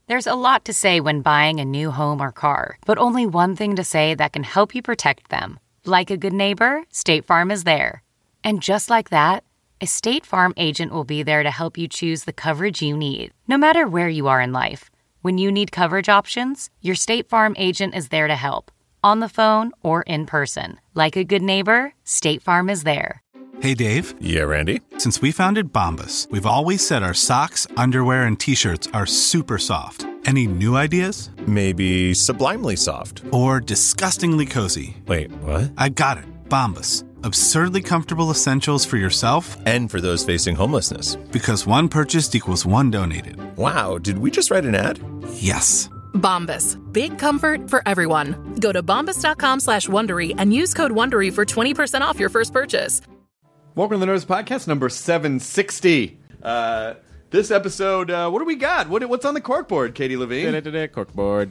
There's a lot to say when buying a new home or car, but only one thing to say that can help you protect them. Like a good neighbor, State Farm is there. And just like that, a State Farm agent will be there to help you choose the coverage you need, no matter where you are in life. When you need coverage options, your State Farm agent is there to help, on the phone or in person. Like a good neighbor, State Farm is there. Hey, Dave. Yeah, Randy. Since we founded Bombas, we've always said our socks, underwear, and T-shirts are super soft. Any new ideas? Maybe sublimely soft. Or disgustingly cozy. Wait, what? I got it. Bombas. Absurdly comfortable essentials for yourself and for those facing homelessness. Because one purchased equals one donated. Wow, did we just write an ad? Yes. Bombas. Big comfort for everyone. Go to bombas.com/Wondery and use code Wondery for 20% off your first purchase. Welcome to the Nerds Podcast, number 760. This episode, what do we got? What's on the corkboard, Katie Levine? Corkboard.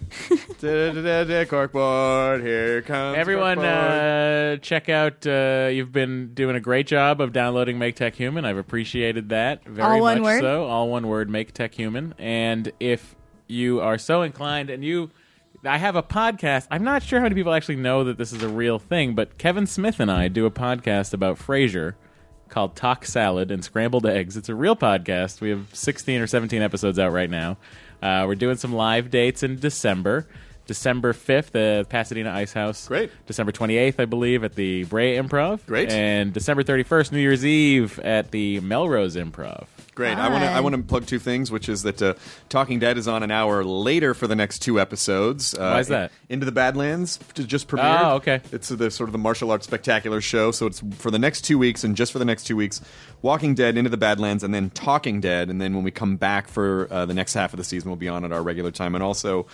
Corkboard, here comes Everyone, corkboard. check out, you've been doing a great job of downloading Make Tech Human. I've appreciated that very All one much word? so. All one word, Make Tech Human. And if you are so inclined, and I have a podcast. I'm not sure how many people actually know that this is a real thing, but Kevin Smith and I do a podcast about Frasier called Talk Salad and Scrambled Eggs. It's a real podcast. We have 16 or 17 episodes out right now. We're doing some live dates in December. December 5th at Pasadena Ice House. Great. December 28th, I believe, at the Brea Improv. Great. And December 31st, New Year's Eve, at the Melrose Improv. Great. I want to plug two things, which is that Talking Dead is on an hour later for the next two episodes. Why is that? Into the Badlands just premiered. Oh, okay. It's the sort of the martial arts spectacular show, so it's for the next 2 weeks, and just for the next 2 weeks, Walking Dead, Into the Badlands, and then Talking Dead, and then when we come back for the next half of the season, we'll be on at our regular time. And also,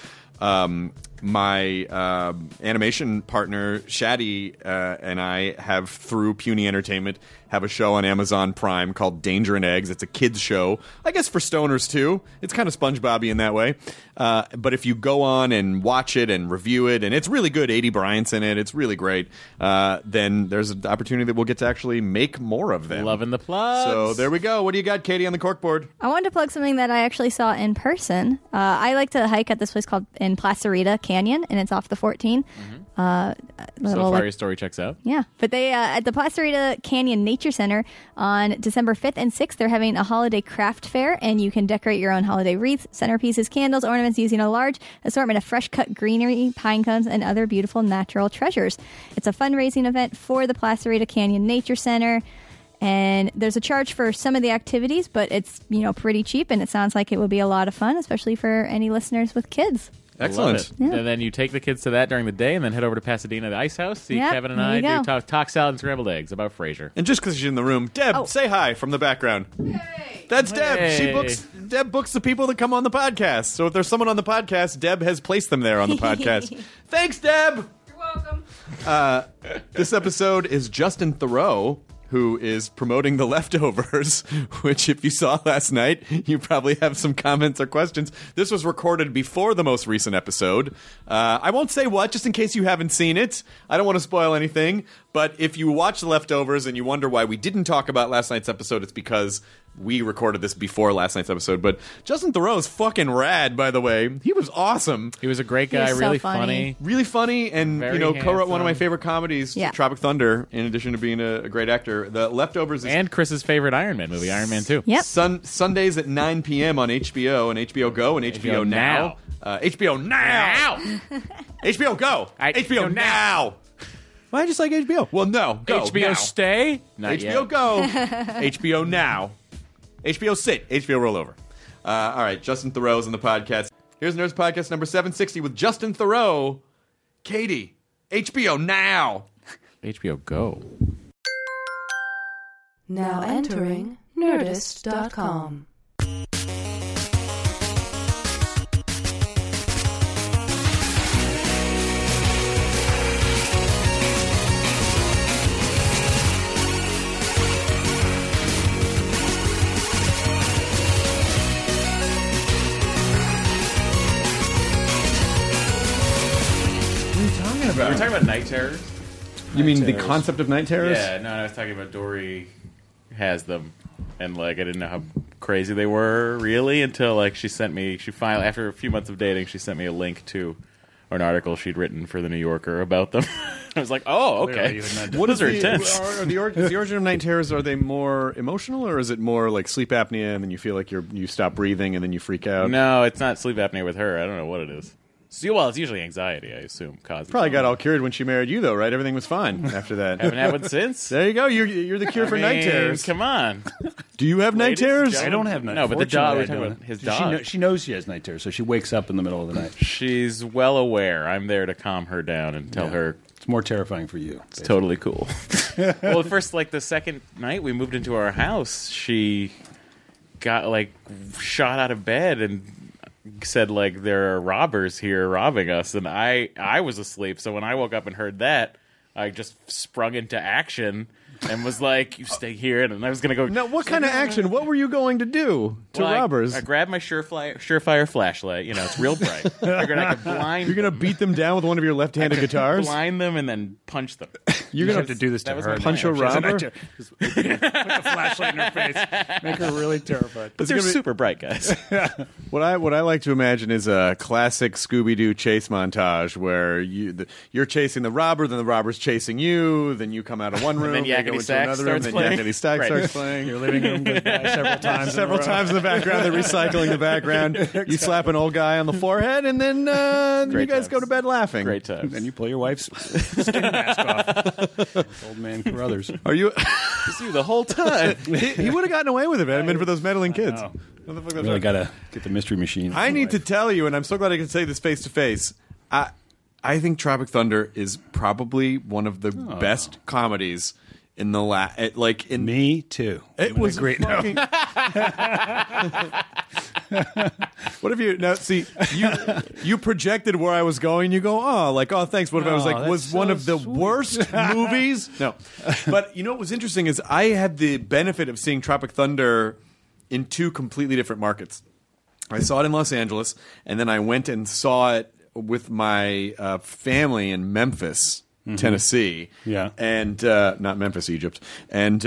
my animation partner Shaddy and I have, through Puny Entertainment, have a show on Amazon Prime called Danger and Eggs. It's a kids show, I guess, for stoners too. It's kind of SpongeBob-y in that way. But if you go on and watch it and review it, and it's really good, A.D. Bryant's in it, it's really great, then there's an opportunity that we'll get to actually make more of them. Loving the plugs. So there we go. What do you got, Katie, on the corkboard? I wanted to plug something that I actually saw in person. I like to hike at this place called in Placerita Canyon, and it's off the 14. So far, your story checks out. Yeah, but they at the Placerita Canyon Nature Center on December 5th and 6th, they're having a holiday craft fair, and you can decorate your own holiday wreaths, centerpieces, candles, ornaments using a large assortment of fresh-cut greenery, pine cones, and other beautiful natural treasures. It's a fundraising event for the Placerita Canyon Nature Center. And there's a charge for some of the activities, but it's, pretty cheap, and it sounds like it will be a lot of fun, especially for any listeners with kids. Excellent. Yeah. And then you take the kids to that during the day and then head over to Pasadena, the Ice House, see Kevin and I do talk salad and scrambled eggs about Frasier. And just because she's in the room, Deb, say hi from the background. Yay. That's Deb. Hey. Deb books the people that come on the podcast. So if there's someone on the podcast, Deb has placed them there on the podcast. Thanks, Deb. You're welcome. This episode is Justin Theroux, who is promoting The Leftovers, which, if you saw last night, you probably have some comments or questions. This was recorded before the most recent episode. I won't say what, just in case you haven't seen it. I don't want to spoil anything, but if you watch The Leftovers and you wonder why we didn't talk about last night's episode, it's because we recorded this before last night's episode. But Justin Theroux is fucking rad, by the way. He was awesome. He was a great guy, really funny. Really funny, and Very co-wrote one of my handsome. favorite comedies, Tropic Thunder, in addition to being a great actor. The Leftovers is... And Chris's favorite Iron Man movie, Iron Man 2. Yep. Sundays at 9 p.m. on HBO and HBO Go and HBO Now. HBO Now! HBO Go! HBO Now! Why just like HBO? Well, no. Go. HBO now. Stay? Not HBO yet. Go. HBO Now. HBO Sit. HBO Rollover. All right, Justin Theroux's on the podcast. Here's Nerds Podcast number 760 with Justin Theroux. Katie, HBO Now. HBO Go. Now entering Nerdist.com. We're talking about night terrors. You mean the concept of night terrors? Yeah, no, I was talking about Dory has them. and like I didn't know how crazy they were really until like she finally, after a few months of dating, she sent me a link to an article she'd written for the New Yorker about them. I was like, oh, okay. What is Those are intense. Are the origin of night terrors, are they more emotional, or is it more like sleep apnea and then you feel like you stop breathing and then you freak out? No, it's not sleep apnea with her. I don't know what it is. Well, it's usually anxiety, I assume. Probably got all cured when she married you, though, right? Everything was fine after that. Haven't had one since. There you go. You're the cure for night terrors. Come on. Do you have night terrors? I don't have night. No, but the dog. We're talking Fortunately, about his dog. She knows she has night terrors, so she wakes up in the middle of the night. She's well aware. I'm there to calm her down and tell her it's more terrifying for you. It's totally cool. Well, first, like the second night we moved into our house, she got like shot out of bed and said like there are robbers here robbing us, and I was asleep, so when I woke up and heard that, I just sprung into action and was like, you stay here, and I was gonna go. Now, what kind of action? What were you going to do to robbers? I grabbed my Surefire flashlight. You know, it's real bright. I figured I could blind. You're gonna beat them down with one of your left-handed guitars? Blind them and then punch them. You're gonna have to do this to her. Punch a robber? Put the flashlight in her face. Make her really terrified. But they're super bright, guys. What I like to imagine is a classic Scooby-Doo chase montage where you're chasing the robber, then the robber's chasing you, then you come out of one room, and then Yakety Sax starts playing. Yakety Sax starts playing. Your living room goes by several times. Several times in the background. They're recycling the background. Exactly. You slap an old guy on the forehead, and then you guys go to bed laughing. Great times. And you pull your wife's skin mask off. Old man Carruthers. Are you? It's you the whole time. He would have gotten away with it, man. I mean, for those meddling kids. What the fuck really got to get the mystery machine. I need to tell you, and I'm so glad I can say this face to face. I think Tropic Thunder is probably one of the best comedies in the Me too. It was great. Fucking... What if you now see you projected where I was going? You go, thanks. What if I was like, was one of the worst movies? No, but you know what was interesting is I had the benefit of seeing Tropic Thunder in two completely different markets. I saw it in Los Angeles, and then I went and saw it with my family in Memphis, Tennessee. Yeah, and not Memphis, Egypt. And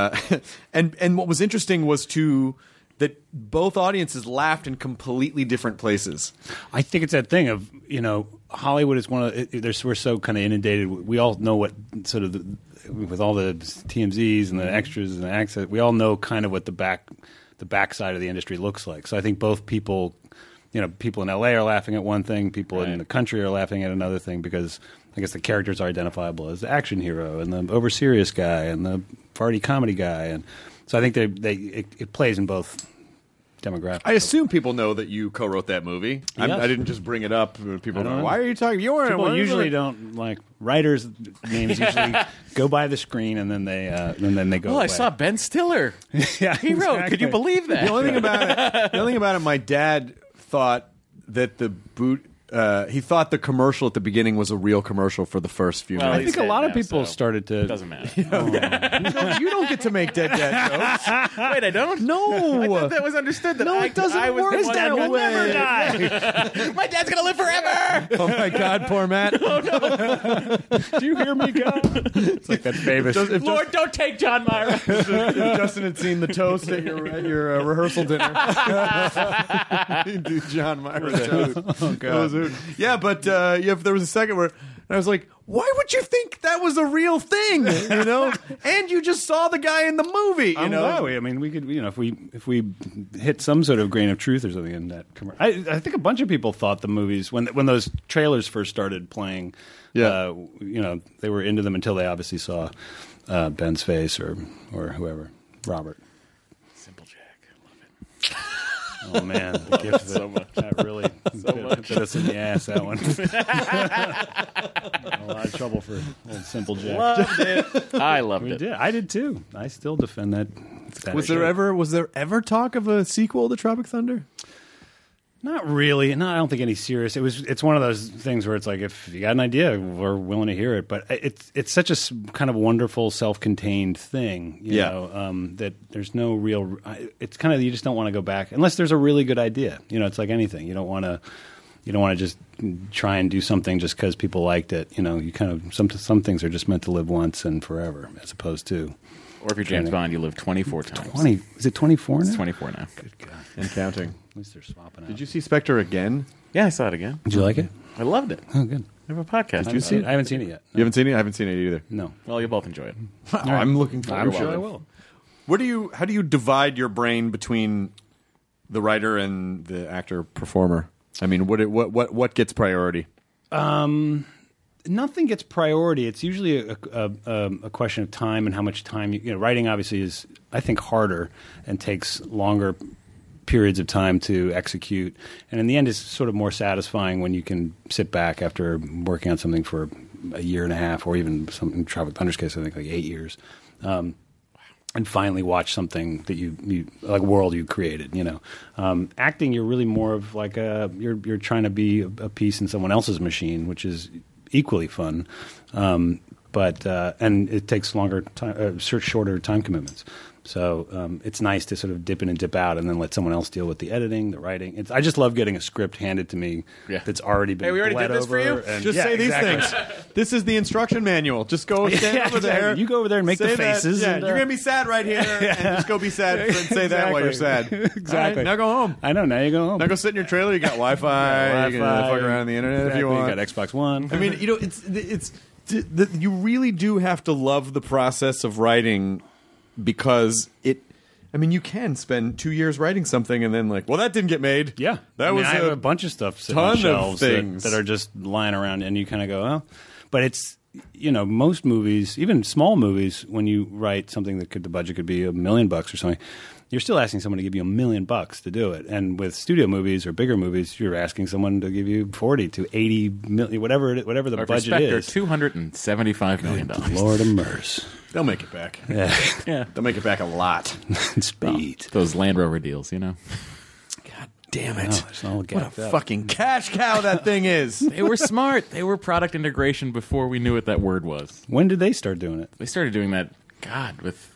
and what was interesting was that both audiences laughed in completely different places. I think it's that thing of Hollywood is one of we're so kind of inundated. We all know what sort of with all the TMZs and the extras and the access. We all know kind of what the backside of the industry looks like. So I think both people. People in LA are laughing at one thing, people in the country are laughing at another thing because I guess the characters are identifiable as the action hero and the over serious guy and the party comedy guy, and so I think it plays in both demographics. I assume people know that you co-wrote that movie. Yes. I didn't just bring it up. People go, why are you talking? You weren't. People usually don't like writers' names. Usually go by the screen and then they go. Oh, away. I saw Ben Stiller. Yeah, he wrote. exactly. Could you believe that? The only thing about it, my dad thought that he thought the commercial at the beginning was a real commercial for the first few Well, minutes. I think a lot of now, people so started to. It doesn't matter. You don't get to make dead jokes. Wait, I don't? No. I thought that was understood. That No, it doesn't I was work the one that will way. never die. My dad's going to live forever. Oh my God, poor Matt. Do you hear me, God? It's like that famous. Lord, don't take John Myra. If Justin had seen the toast at your rehearsal dinner, he'd do John Myra's toast. Oh God. Yeah, but there was a second where I was like, why would you think that was a real thing? And you just saw the guy in the movie. I mean, we could, if we hit some sort of grain of truth or something in that commercial. I think a bunch of people thought the movies when those trailers first started playing. Yeah. They were into them until they obviously saw Ben's face or whoever, Robert. Simple Jack, love it. Oh man, the gift so much. That really hit us in the ass. That one. A lot of trouble for old Simple Jack. Loved it. I loved it. I did too. I still defend that. Was there ever talk of a sequel to Tropic Thunder? Not really. No, I don't think any serious. It's one of those things where it's like if you got an idea, we're willing to hear it. But it's such a kind of wonderful, self-contained thing, you know, that there's no real. It's kind of you just don't want to go back unless there's a really good idea. It's like anything. You don't want to just try and do something just because people liked it. You kind of some things are just meant to live once and forever, as opposed to. Or if you're James Bond, you live 24 times. 20. Is it 24 now? It's 24 now. Good God. And counting. At least they're swapping out. Did you see Spectre again? Yeah, I saw it again. Did you like it? I loved it. Oh, good. I have a podcast. Did you see it? I haven't seen it yet. You haven't seen it? I haven't seen it either. No. Well, you'll both enjoy it. I'm looking forward. I'm sure I will. How do you divide your brain between the writer and the actor performer? I mean, what gets priority? Nothing gets priority. It's usually a question of time and how much time. Writing obviously is, I think, harder and takes longer periods of time to execute. And in the end, it's sort of more satisfying when you can sit back after working on something for a year and a half, or even in Tropic Thunder's case, I think like 8 years, and finally watch something that you like a world you created. Acting, you're really more of like you're trying to be a piece in someone else's machine, which is equally fun, but it takes longer time, shorter time commitments. So it's nice to sort of dip in and dip out, and then let someone else deal with the editing, the writing. I just love getting a script handed to me that's already been. Hey, we already Did this for you? And, Just say these things. This is the instruction manual. Just go stand over there. You go over there and make the faces. Yeah, and, you're gonna be sad right here, and just go be sad and say that while you're sad. Exactly. All right, now go home. I know. Now you go home. Now go sit in your trailer. You got Wi-Fi. You can fuck around on the internet if you want. You got Xbox One. I mean, you really do have to love the process of writing, because you can spend 2 years writing something and then that didn't get made. Yeah, that was I have a bunch of stuff sitting on shelves that are just lying around, and you kind of go, oh. But it's most movies, even small movies, when you write something that the budget could be $1 million or something, you're still asking someone to give you $1 million to do it. And with studio movies or bigger movies, you're asking someone to give you 40 to 80 million, whatever the budget is. $275 million. Lord of mercy. They'll make it back. Yeah. They'll make it back a lot. Speed. Those Land Rover deals, God damn it. What a fucking cash cow that thing is. They were smart. They were product integration before we knew what that word was. When did they start doing it? They started doing that, with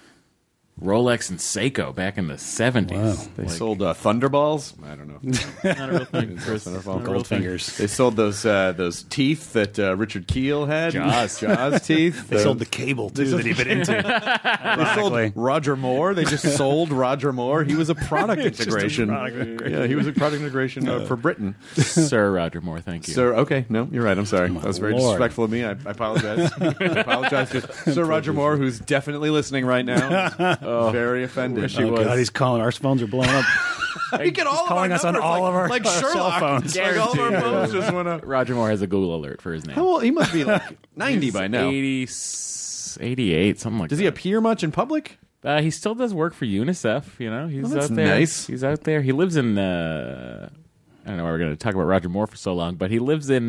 Rolex and Seiko back in the 70s. Wow. They sold Thunderballs. I don't know. Not a real thing. Goldfingers. They sold those teeth that Richard Keel had. Jaws teeth. They sold the cable too that he'd been into. They sold Roger Moore. They just sold Roger Moore. He was a product integration. Yeah, he was a product integration for Britain. Sir Roger Moore, thank you. Sir, okay, no, you're right. I'm sorry. That was very disrespectful of me. I apologize. I apologize to Sir Roger Moore, who's definitely listening right now. Very offended. Oh, God, he's calling. Our phones are blowing up. You get all he's calling us on all of our cell phones. Like all of our phones just went up. Roger Moore has a Google alert for his name. How old? He must be 90 by now. 88, something like that. Does he appear much in public? He still does work for UNICEF. He's that's out there. Nice. He's out there. He lives in. I don't know why we're going to talk about Roger Moore for so long, but he lives in.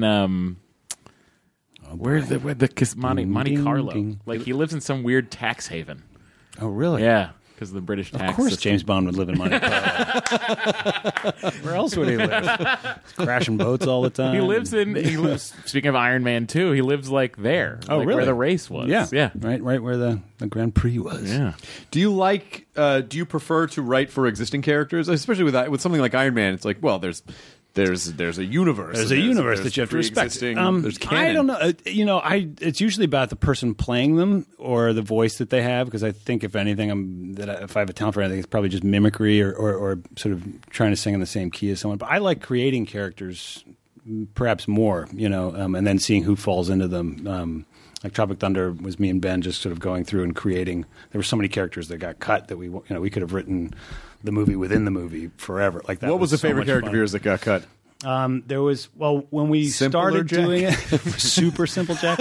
Where's the Monte Carlo? He lives in some weird tax haven. Oh, really? Yeah, because of the British tax Of course system. James Bond would live in Monte Carlo. Where else would he live? He's crashing boats all the time. He lives. Speaking of Iron Man 2, he lives there. Oh, really? Where the race was. Yeah. Right where the Grand Prix was. Yeah. Do you prefer to write for existing characters, especially with something like Iron Man? It's like, well, there's a universe. There's a universe that you have to respect. There's canon. I don't know. It's usually about the person playing them or the voice that they have. Because I think, if anything, if I have a talent for anything, it's probably just mimicry or sort of trying to sing in the same key as someone. But I like creating characters, perhaps more. And then seeing who falls into them. Like Tropic Thunder was me and Ben just sort of going through and creating. There were so many characters that got cut that we could have written the movie within the movie forever. Like that. What was the so favorite character fun. of yours that got cut? There was when we Simpler started Jack? doing it, Super Simple Jack.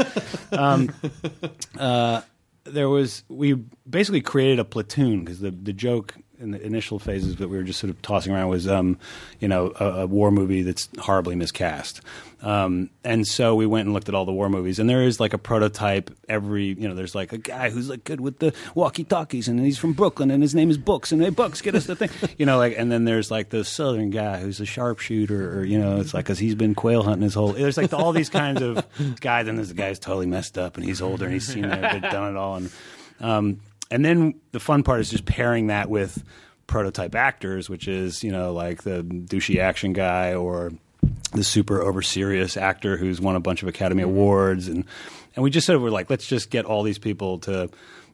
We basically created a platoon because the joke in the initial phases that we were just sort of tossing around was a war movie that's horribly miscast. And so we went and looked at all the war movies, and there is like a prototype there's like a guy who's like good with the walkie-talkies, and he's from Brooklyn, and his name is Books, and hey, Books, get us the thing. And then there's like the Southern guy who's a sharpshooter, or, it's like because he's been quail hunting his whole. There's like all these kinds of guys, and there's the guy's totally messed up, and he's older, and he's seen it, but done it all, and then the fun part is just pairing that with prototype actors, which is, like the douchey action guy or the super over serious actor who's won a bunch of Academy Awards. And we just sort of were like, let's just get all these people to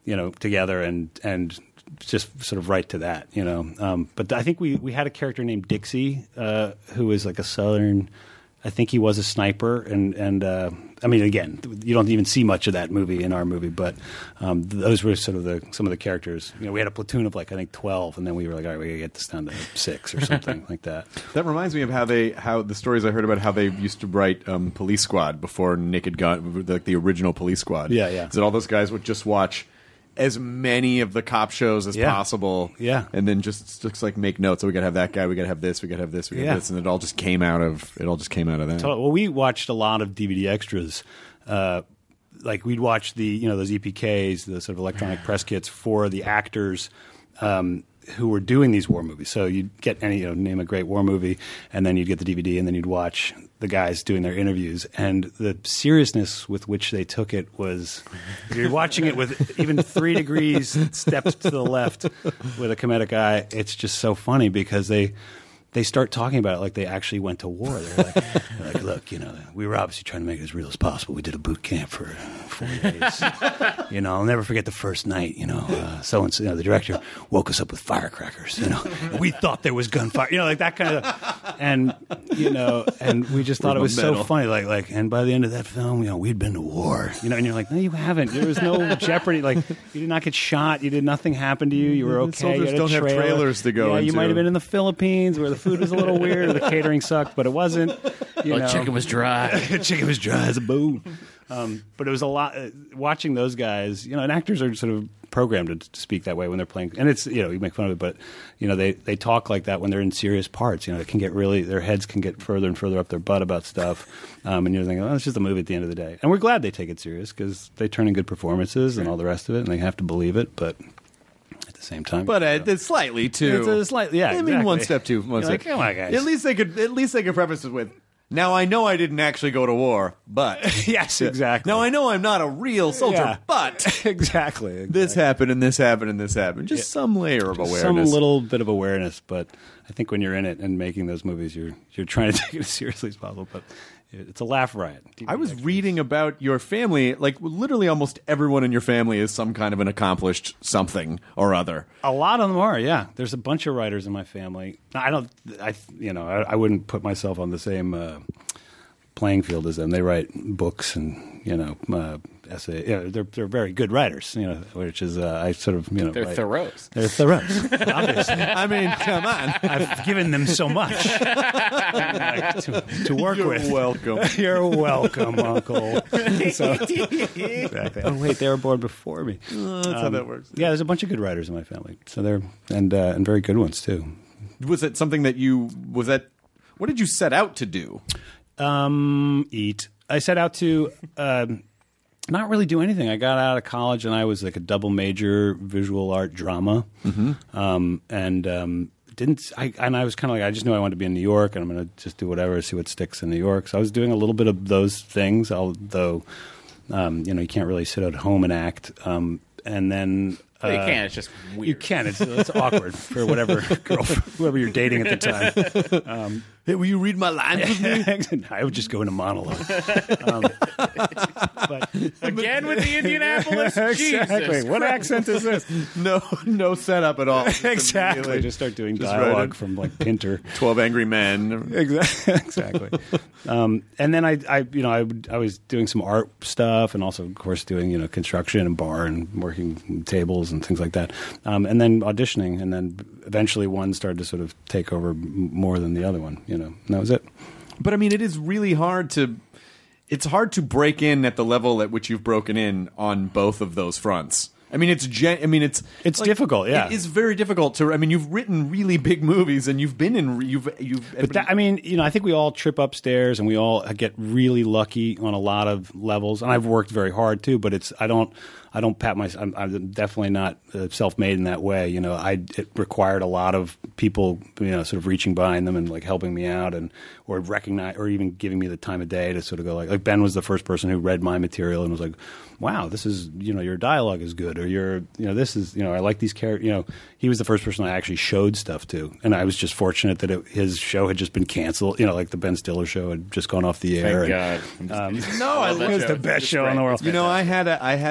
together and just sort of right to that, But I think we had a character named Dixie who was like a Southern. I think he was a sniper, and I mean, again, you don't even see much of that movie in our movie, but those were sort of some of the characters. We had a platoon of 12, and then we were like, all right, we gotta get this down to 6 or something like that. That reminds me of how the stories I heard about how they used to write Police Squad before Naked Gun, the original Police Squad. Yeah. That all those guys would just watch as many of the cop shows as possible, and then just like make notes. So we gotta have that guy, we gotta have this, we gotta have this, we gotta have this, and it all just came out of that. Well, we watched a lot of DVD extras. Like we'd watch those EPKs, the sort of electronic press kits for the actors who were doing these war movies. So you'd get name a great war movie, and then you'd get the DVD, and then you'd watch the guys doing their interviews. And the seriousness with which they took it was, you're watching it with even 3 degrees stepped to the left with a comedic eye. It's just so funny because they start talking about it like they actually went to war. They're like, look, we were obviously trying to make it as real as possible. We did a boot camp for 4 days. I'll never forget the first night. So-and-so, the director woke us up with firecrackers. We thought there was gunfire. Like that kind of, and we just thought it was so funny. And by the end of that film, we'd been to war. And you're like, no, you haven't. There was no jeopardy. Like you did not get shot. Nothing happened to you. You were okay. Soldiers don't have trailers to go into. You might have been in the Philippines where the food was a little weird, or the catering sucked, but it wasn't. Chicken was dry. Chicken was dry as a bone. But it was a lot. Watching those guys, and actors are sort of programmed to speak that way when they're playing. And it's you make fun of it, but they talk like that when they're in serious parts. It can get their heads can get further and further up their butt about stuff. And you're thinking, it's just a movie at the end of the day. And we're glad they take it serious because they turn in good performances and all the rest of it, and they have to believe it, but. Same time, but it's slightly too. It's slightly, I mean, one step too. One step. Come on, guys. At least they could preface it with, "Now I know I didn't actually go to war, but yes, exactly. Now I know I'm not a real soldier, but exactly. This happened and this happened and this happened." Just some layer of awareness, some little bit of awareness. But I think when you're in it and making those movies, you're trying to take it as seriously as possible. But it's a laugh riot. I was reading about your family. Like literally, almost everyone in your family is some kind of an accomplished something or other. A lot of them are. Yeah, there's a bunch of writers in my family. I wouldn't put myself on the same playing field as them. They write books and essay. They're very good writers. Which is I sort of they're Thoreaus. They're Thoreaus. Obviously, I mean, come on. I've given them so much to work with. You're welcome. You're welcome, Uncle. Exactly. Oh wait, they were born before me. That's how that works. Yeah, there's a bunch of good writers in my family. So they're and very good ones too. Was it something that what did you set out to do? Eat. I set out to not really do anything. I got out of college and I was like a double major, visual art drama, and I was kind of like, I just knew I wanted to be in New York, and I'm going to just do whatever, see what sticks in New York. So I was doing a little bit of those things, although you can't really sit at home and act. And then. You can. It's just weird. You can. It's awkward for whoever you're dating at the time. Hey, will you read my lines with me? I would just go into monologue. But again with the Indianapolis. Exactly. Jesus what Christ. accent is this? No setup at all. Exactly. Just start doing dialogue from like Pinter. 12 Angry Men. Exactly. And then I was doing some art stuff, and also of course doing construction and bar and working tables and things like that. And then auditioning, and then eventually one started to sort of take over more than the other one. And that was it. But I mean, it is really hard to. It's hard to break in at the level at which you've broken in on both of those fronts. I mean, it's like, difficult. Yeah, it is very difficult to. I mean, you've written really big movies, and you've been in. But I think we all trip upstairs, and we all get really lucky on a lot of levels. And I've worked very hard too, but I don't pat myself. I'm definitely not self-made in that way. It required a lot of people, sort of reaching behind them and like helping me out, or recognize, or even giving me the time of day to sort of go like Ben was the first person who read my material and was like, wow, this is, your dialogue is good, or this is, I like these characters. He was the first person I actually showed stuff to, and I was just fortunate that his show had just been canceled. Like the Ben Stiller show had just gone off the air. Thank God. No, it was the best show in the world. I had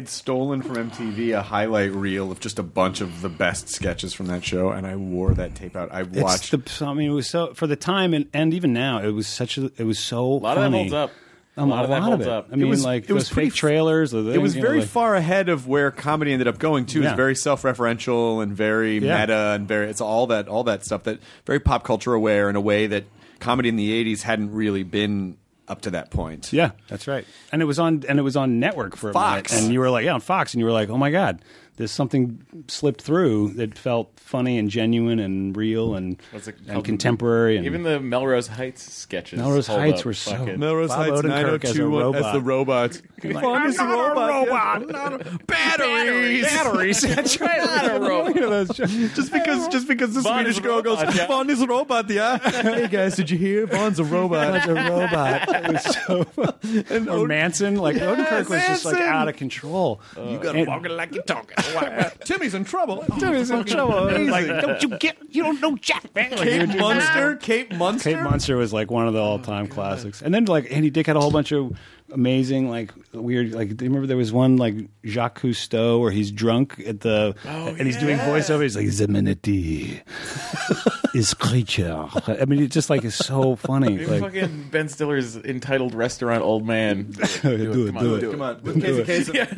had stolen from MTV a highlight reel of just a bunch of the best sketches from that show, and I wore that tape out. I watched. I mean, it was so for the time, and even now, it was so A lot funny. of that holds up. A lot of that holds up. I mean, it was pretty fake trailers. It was very far ahead of where comedy ended up going too. It was very self-referential and very meta and it's all that stuff that very pop culture aware in a way that comedy in the 80s hadn't really been up to that point. Yeah, that's right. And it was on network for Fox. a minute. And you were like, on Fox, and you were like, oh my God, there's something slipped through that felt funny and genuine and real and contemporary. And even the Melrose Heights sketches. Melrose Heights were so. Melrose Bob Heights Odenkirk as a 902 robot. as the robot. I'm not a robot. Batteries. That's right. Not a robot. Just because the Vaughn Swedish is a girl goes, robot, yeah. Vaughn is a robot, yeah. Hey guys, did you hear? Vaughn's a robot. Vaughn's a robot. It was so. And or Manson, like Odenkirk was just like Manson. out of control. You gotta walk it like you're talking. Timmy's in trouble. Timmy's in trouble. Like, you don't know Jack, man. Like, Kate Munster. Kate Munster was like one of the all-time classics. And then like Andy Dick had a whole bunch of amazing, like weird, like do you remember there was one like Jacques Cousteau where he's drunk at the and he's doing voiceover. He's like Zemenity is creature. I mean, it just like is so funny. Like, Fucking Ben Stiller's entitled restaurant old man. do it. Come on, Casey. Do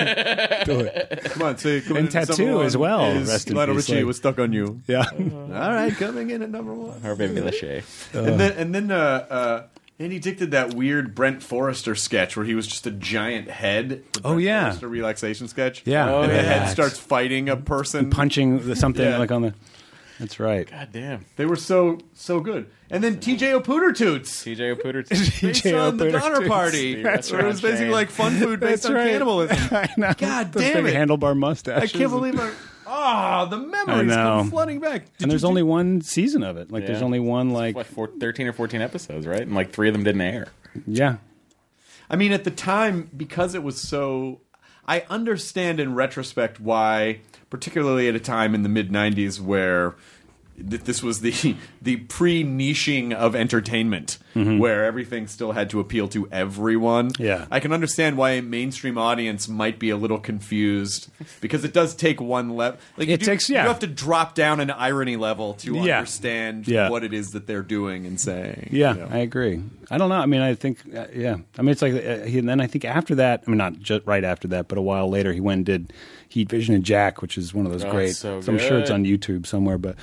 it. Come on, say. Come And in, Tattoo someone as well. is Rest in Lionel peace, Richie like- was stuck on you. Yeah. All right, coming in at number 1. Or Baby Lachey. And then Andy Dick did that weird Brent Forrester sketch where he was just a giant head. The Brent yeah. Forrester relaxation sketch. Yeah. And the yeah. head starts fighting a person. Punching something Yeah. like on the. That's right. God damn. They were so good. And then TJ O'Pooter Toots. TJ O'Pooter. Based on the Donner Party. That's Where it was basically chain. like fun food based on cannibalism. I know. God Those damn big it. handlebar mustaches. I can't believe it. The memories I know. come flooding back. And there's only one season of it. Like, there's only one, like. What, 13 or 14 episodes, right? And like 3 of them didn't air. Yeah. I mean, at the time, because it was so... I understand in retrospect why, particularly at a time in the mid-'90s where this was the pre-niching of entertainment, where everything still had to appeal to everyone. Yeah. I can understand why a mainstream audience might be a little confused, because it does take one level. Like, It takes, you have to drop down an irony level to Yeah. understand Yeah. what it is that they're doing and saying. Yeah, you know? I agree. I don't know. I mean, I think, yeah. I mean, it's like, and then I think after that, I mean, not just right after that, but a while later, he went and did Heat Vision and Jack, which is one of those great. it's so I'm sure it's good. on YouTube somewhere, but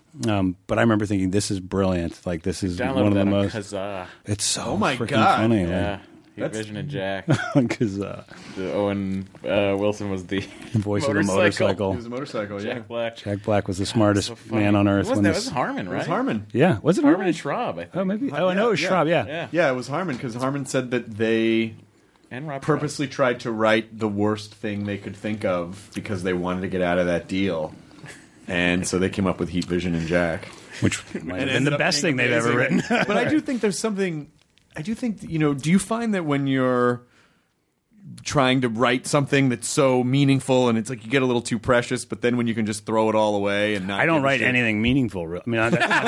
I remember thinking, this is brilliant. Like, this is Downloaded one of the that on most. Kazaa. It's so Oh my freaking God. funny. Yeah. Heat Vision and Jack. Because Owen Wilson was the voice of the motorcycle. It was a motorcycle, yeah. Jack Black. Jack Black was the smartest So funny. man on earth. That when was this- Harmon, right? It was Harmon. Yeah, was it Harmon and Schraub, I think. Oh, maybe. Oh, I know it was yeah. Schraub. Yeah. Yeah. Yeah, it was Harmon, because Harmon said that they And Rob purposely tried to write the worst thing they could think of because they wanted to get out of that deal. And so they came up with Heat Vision and Jack. Which might have been ended the up best being thing they've ever written. amazing. But I do think there's something... I do think, do you find that when you're trying to write something that's so meaningful and it's like you get a little too precious, but then when you can just throw it all away and not I don't give a write shit- anything meaningful. I mean,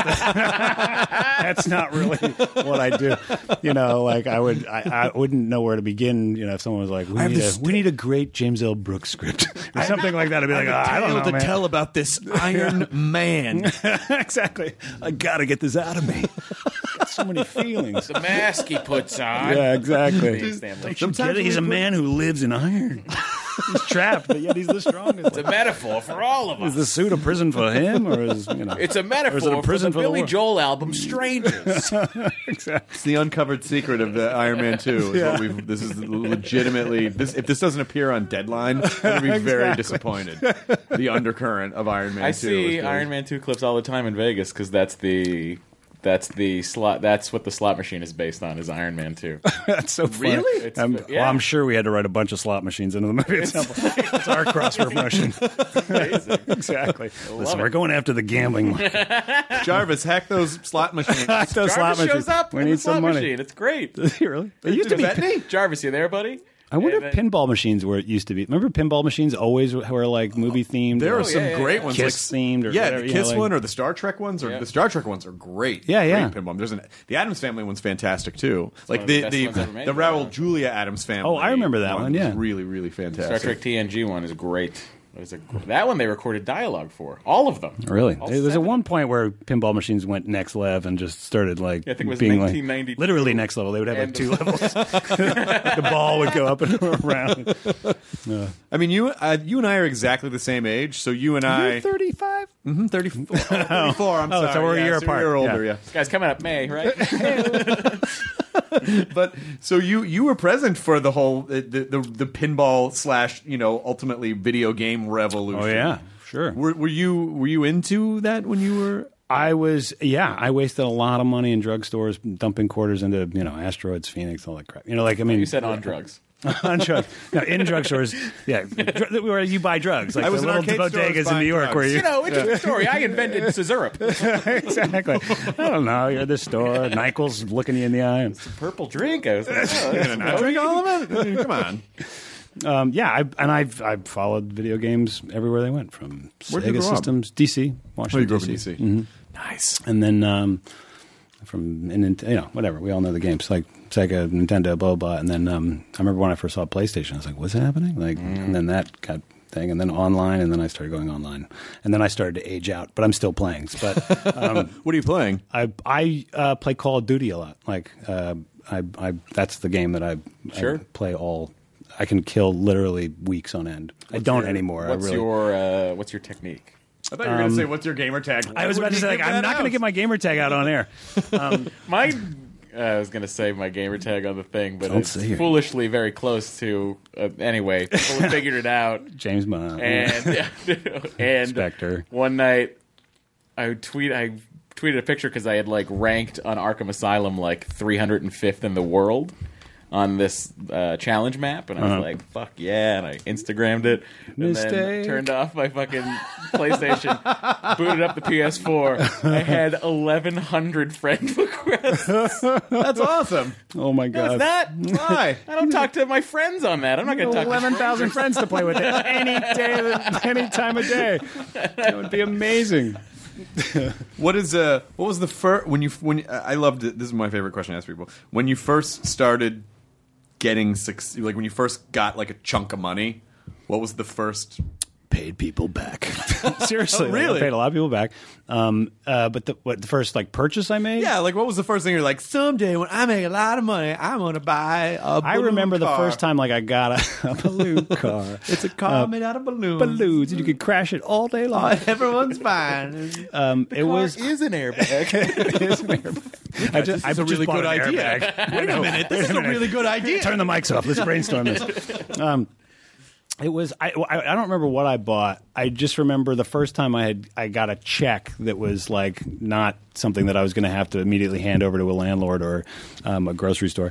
that's not really what I do. Like I wouldn't know where to begin. If someone was like, "We need a great James L. Brooks script" or something like that, I'd be like, I don't know, to man. tell about this Iron Man. Exactly. I gotta get this out of me. Got so many feelings. The mask he puts on. Yeah, exactly. Stanley. Sometimes he's a man who lives in iron. He's trapped, but yet he's the strongest. It's a metaphor for all of Is us. the suit a prison for him, or is It's a or is it metaphor a for prison the for the Billy world? Joel album Strangers. Exactly. It's the uncovered secret of the Iron Man 2. This is legitimately... If this doesn't appear on Deadline, I'm going to be very disappointed. The undercurrent of Iron Man 2. I see is Iron Man 2 clips all the time in Vegas because that's the slot. That's what the slot machine is based on. Is Iron Man 2? That's so funny. Really? It's- Well, yeah. I'm sure we had to write a bunch of slot machines into the movie. It's our cross promotion. Exactly. Listen, we're going after the gambling market. Jarvis, hack those slot machines. Those slot Jarvis machines. shows up We in need the slot some money. machine. It's great. Really? It used to be. Bettany? Jarvis, you there, buddy? I wonder if pinball machines were it used to be. Remember pinball machines always were like movie themed? There are some great ones, Kiss themed, or whatever, the Kiss like, one or the Star Trek ones, or the Star Trek ones are great. Yeah. Great pinball. The Addams Family one's fantastic too. Like one of the best ones ever made. the Raul Julia Addams Family. Oh, I remember that one. Yeah, was really, really fantastic. Star Trek TNG one is great. That one they recorded dialogue for. All of them. Really? All There was at 7. one point where pinball machines went next level and just started like I think it was being 1992. like literally next level. They would have like 2 levels. The ball would go up and around. I mean, you and I are exactly the same age. So you and I. You're 35? 34. 34. I'm sorry. so we're a year apart. You're older, yeah. This guy's coming up May, right? But so you were present for the whole the pinball / ultimately video game revolution. Oh yeah, sure. Were you into that when you were? I was. Yeah, I wasted a lot of money in drugstores dumping quarters into Asteroids, Phoenix, all that crap. You said on drugs. On drugs. No, in drugstores. Yeah, where you buy drugs. Like I was the in little arcade stores bodegas in New York buying where you. Interesting story. I invented Scissorup. Exactly. I don't know. You're at the store. Nyquil's looking you in the eye. It's a purple drink. I was like, I drink all of it. Come on. I've followed video games everywhere they went, from Where'd you Sega grow up? Systems, DC, Washington. You grew up in DC. Mm-hmm. Nice. And then whatever. We all know the games like Sega, Nintendo, blah blah. And then I remember when I first saw PlayStation, I was like, "What's happening?" And then that got thing, and then online, and then I started going online, and then I started to age out. But I'm still playing. But what are you playing? I play Call of Duty a lot. Like I that's the game that I play all. I can kill literally weeks on end. I don't anymore. What's your technique? I thought you were going to say, what's your gamer tag? I was about to say, I'm not going to get my gamer tag out on air. I was going to say my gamer tag on the thing, but it's say it. foolishly very close to... anyway, people have figured it out. James Bond. And Spectre. One night, I tweeted a picture because I had ranked on Arkham Asylum 305th in the world on this challenge map, and I was like, fuck yeah, and I Instagrammed it, and then turned off my fucking PlayStation, booted up the PS4. I had 1,100 friend requests. That's awesome. Oh my God. What's that? Why? I don't talk to my friends on that. I'm not going to talk to 11,000 friends to play with it any day, any time of day. That would be amazing. What was the first when I loved it. This is my favorite question to ask people. When you first started getting when you first got a chunk of money, what was the first? Paid people back. Seriously, really? I paid a lot of people back. But the first purchase I made? Yeah, what was the first thing you're like? Someday when I make a lot of money, I'm gonna buy a balloon I remember car. the first time I got a balloon car. It's a car made out of balloons. Balloons, and you could crash it all day long. Everyone's fine. It was is an airbag. It is an airbag. This is a really good idea. Wait a minute, this is a really good idea. Turn the mics off. Let's brainstorm this. It was I don't remember what I bought. I just remember the first time I got a check that was not something that I was going to have to immediately hand over to a landlord or a grocery store.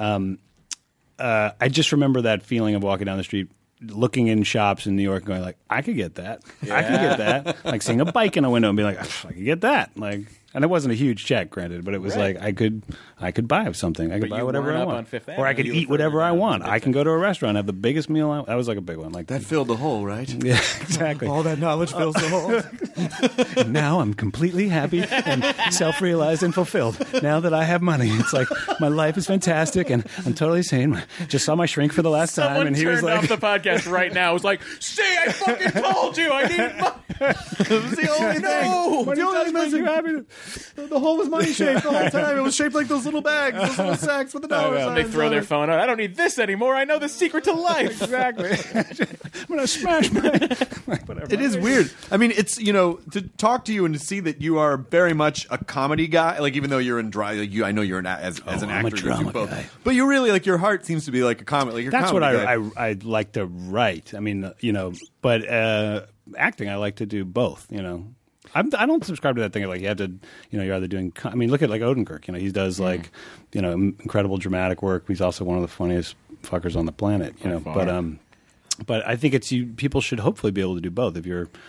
I just remember that feeling of walking down the street, looking in shops in New York, going I could get that. Yeah. I could get that. Seeing a bike in a window and being I could get that. And it wasn't a huge check, granted, but it was I could buy something. I could buy whatever I want, or I could eat whatever I want. I can go to a restaurant, have the biggest meal. That was a big one. That filled the hole, right? Yeah, exactly. All that knowledge fills the hole. And now I'm completely happy and self-realized and fulfilled. Now that I have money, it's my life is fantastic and I'm totally sane. Just saw my shrink for the last time, and he was off the podcast right now. Was "See, I fucking told you, I need money." It was the only thing. The only thing makes you happy. The hole was money shaped the whole time. It was shaped like those little bags, those little sacks with the dollar signs. They throw their phone out. I don't need this anymore. I know the secret to life. Exactly. I'm gonna smash my. Whatever. It is weird. I mean, it's to talk to you and to see that you are very much a comedy guy. Even though you're in drama, I know you're as an actor, I'm a drama both. guy. But you really your heart seems to be a comedy. That's what I like to write. I mean, but acting I like to do both. I don't subscribe to that thing you have to, you're either doing. I mean, look at Odenkirk. He does incredible dramatic work. He's also one of the funniest fuckers on the planet. But I think it's people should hopefully be able to do both. If you're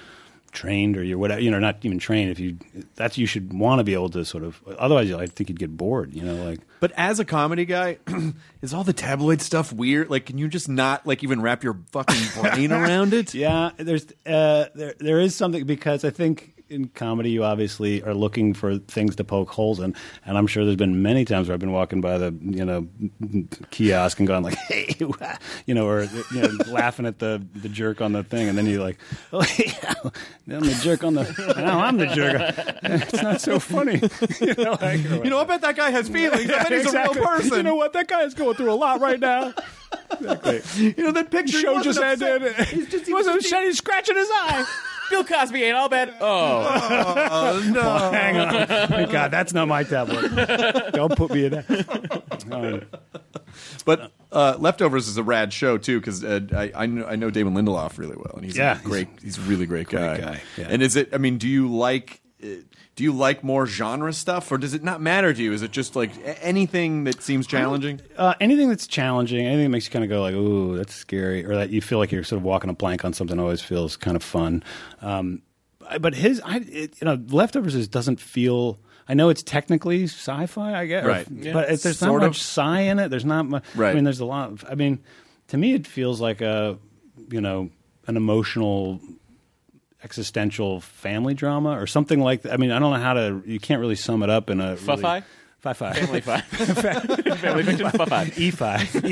trained or you're whatever, not even trained. You should want to be able to sort of. Otherwise, I think you'd get bored. But as a comedy guy, is all the tabloid stuff weird? Like, can you just not even wrap your fucking brain around it? Yeah, there is something, because I think in comedy you obviously are looking for things to poke holes in, and I'm sure there's been many times where I've been walking by the kiosk and going like, hey, or laughing at the jerk on the thing, and then you're like, oh yeah, I'm the jerk on the. Now I'm the jerk. It's not so funny. I bet that guy has feelings. I bet he's a real person. You know what? That guy is going through a lot right now. Exactly. That picture show just ended. He wasn't he's scratching his eye. Bill Cosby ain't all bad. Oh no! Well, hang on. God, that's not my tablet. Don't put me in that. But Leftovers is a rad show too, because I know Damon Lindelof really well, and he's he's a really great guy. Yeah. And is it? I mean, do you like more genre stuff, or does it not matter to you? Is it just like anything that seems challenging? Anything that's challenging, anything that makes you kind of go like, "Ooh, that's scary," or that you feel like you're sort of walking a plank on something, always feels kind of fun. But Leftovers doesn't feel. I know it's technically sci-fi, I guess, right? But there's not much sci in it. There's not much. Right. I mean, there's a lot. To me, it feels like an emotional, existential family drama or something like that. I mean, I don't know how to. You can't really sum it up in a Fuff-I? Fi-Fi. Family Fi. Family Fiction Fuff-I. E5.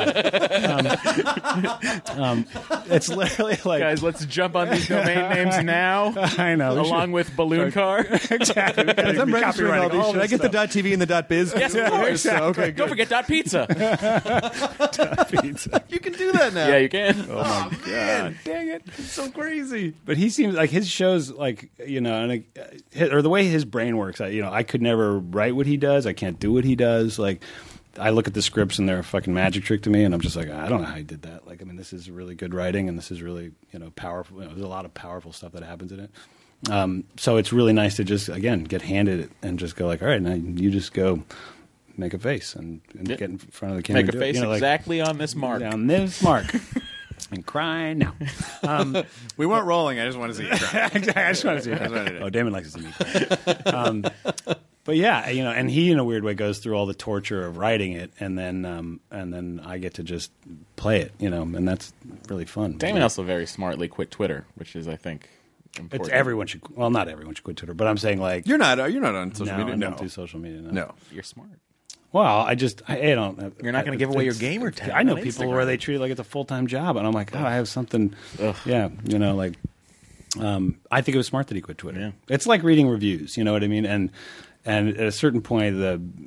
Emo-Fi. It's literally like... Guys, let's jump on these domain names now. I know. Along with Balloon Car. Exactly. I'm registering all these. Should I get the .tv and the .biz? Yes, of course. Exactly. Okay, don't forget .pizza. Pizza. You can do that now. Yeah, you can. Oh, my God. Dang it. It's so crazy. But he seems like his shows, like, or the way his brain works, I could never write what he does. I can't do what he does. Like, I look at the scripts and they're a fucking magic trick to me, and I'm just like, I don't know how he did that. Like, I mean, this is really good writing, and this is really, powerful. There's a lot of powerful stuff that happens in it. So it's really nice to just, again, get handed it and just go like, all right, now you just go make a face and get in front of the camera. Make a face exactly on this mark. On this mark. And cry now. We weren't rolling. I just want to see you cry. Exactly. I just want to see you cry. Oh, Damon likes to see me cry. But yeah, and he in a weird way goes through all the torture of writing it, and then I get to just play it, and that's really fun. Damon also very smartly quit Twitter, which is, I think, important. Everyone should. Well, not everyone should quit Twitter, but I'm saying like you're not on social media. I don't do social media. No, you're smart. Well, I don't. You're not going to give away your gamer tag. I know people where they treat it like it's a full-time job, and I'm like, I have something. Ugh. Yeah, like. I think it was smart that he quit Twitter. Yeah. It's like reading reviews. You know what I mean? And at a certain point,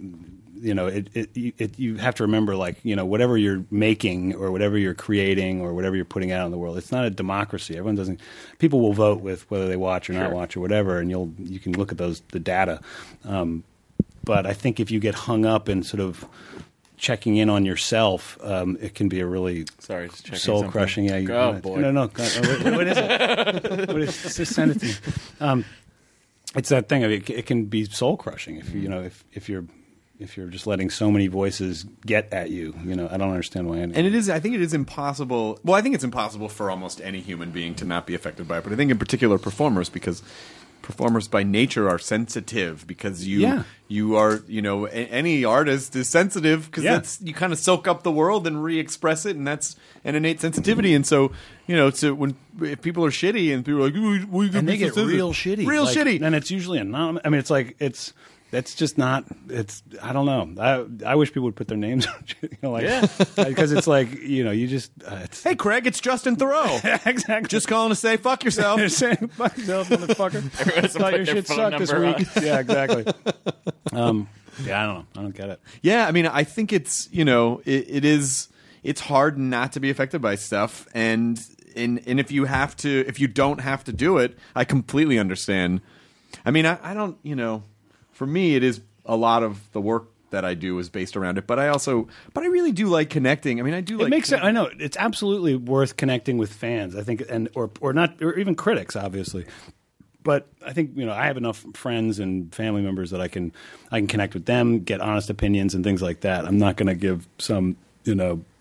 you have to remember, like, whatever you're making or whatever you're creating or whatever you're putting out in the world, it's not a democracy. People will vote with whether they watch or not watch or whatever, and you can look at the data. But I think if you get hung up in sort of checking in on yourself, it can be a really soul-crushing. Yeah, boy. No. What is it? Just send it to me. It's that thing of it can be soul-crushing if you're just letting so many voices get at you. I don't understand why. And I think it is impossible. Well, I think it's impossible for almost any human being to not be affected by it. But I think in particular performers, because performers by nature are sensitive, because you are, any artist is sensitive because you kind of soak up the world and re-express it, and that's an innate sensitivity. And so, if people are shitty and people are like, and they get real shitty, shitty, and it's usually anonymous. I mean, it's like that's just not. I don't know. I wish people would put their names on, because it's like you just. Hey, Craig, it's Justin Thoreau. Exactly. Just calling to say fuck yourself. Saying fuck yourself, motherfucker. Thought your shit sucked this week. Yeah, exactly. I don't know. I don't get it. Yeah, I mean, I think it's it is. It's hard not to be affected by stuff, and if you don't have to do it, I completely understand. I mean, I don't. For me, it is a lot of the work that I do is based around it, but I really do like connecting. I mean, I do. It makes sense. I know it's absolutely worth connecting with fans. I think, or not, or even critics, obviously. But I think I have enough friends and family members that I can connect with them, get honest opinions and things like that. I'm not going to give some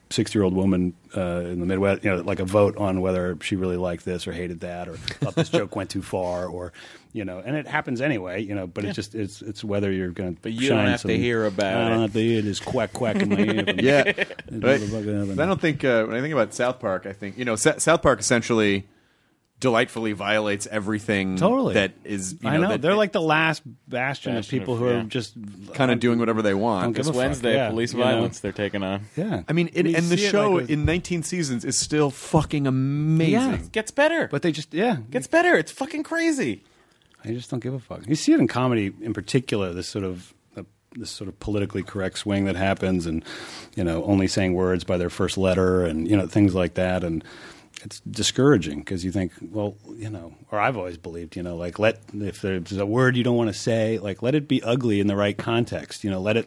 60-year-old woman in the Midwest, like a vote on whether she really liked this or hated that or thought this joke went too far, or and it happens anyway, but it's whether you're going to. But you don't have to hear about it. I don't have to hear this quack in my ear. Yeah, but I don't think when I think about South Park, I think South Park essentially delightfully violates everything. Totally. That is. I know they're like the last bastion of people who are just kind of doing whatever they want. This Wednesday, police violence they're taking on. Yeah, I mean, and the show in 19 seasons is still fucking amazing. Yeah, it gets better, but they just gets better. It's fucking crazy. I just don't give a fuck. You see it in comedy in particular. This sort of politically correct swing that happens, and only saying words by their first letter, and things like that, and it's discouraging because you think, well, or I've always believed, if there's a word you don't want to say, like let it be ugly in the right context.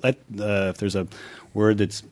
If there's a word that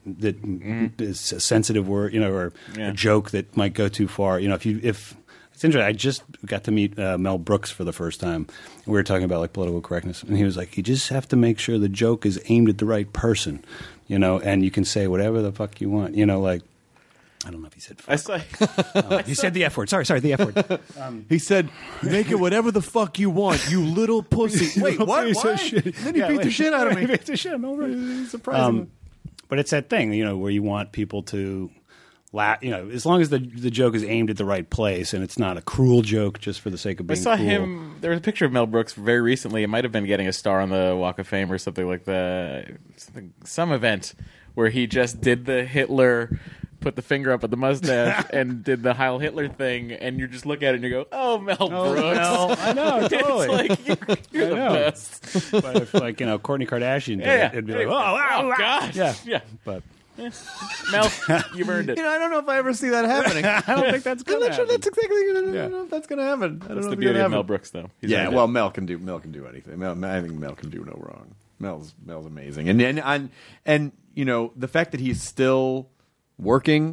is a sensitive word, or a joke that might go too far. If it's interesting, I just got to meet Mel Brooks for the first time. We were talking about like political correctness, and he was like, you just have to make sure the joke is aimed at the right person, and you can say whatever the fuck you want, like. I don't know if he said fuck. He said the F word. Sorry, the F word. He said, make it whatever the fuck you want, you little pussy. Wait, what? Why? And then he beat the shit out of me. He beat the shit out of me. Surprising. But it's that thing, where you want people to laugh, as long as the joke is aimed at the right place and it's not a cruel joke just for the sake of being cool. I saw him, there was a picture of Mel Brooks very recently. It might have been getting a star on the Walk of Fame or something like that. Some event where he just did the Hitler... put the finger up at the mustache and did the Heil Hitler thing, and you just look at it and you go, "Oh, Mel Brooks." Mel. I know, totally. It's like you're the best. But if Kourtney Kardashian did it, it'd be like, "Oh, gosh, yeah." But Mel, you've earned it. I don't know if I ever see that happening. I don't think that's going to happen. That's exactly. I don't know if that's going to happen. That's the beauty of Mel Brooks, though. Mel can do anything. I think Mel can do no wrong. Mel's amazing, and the fact that he's still working,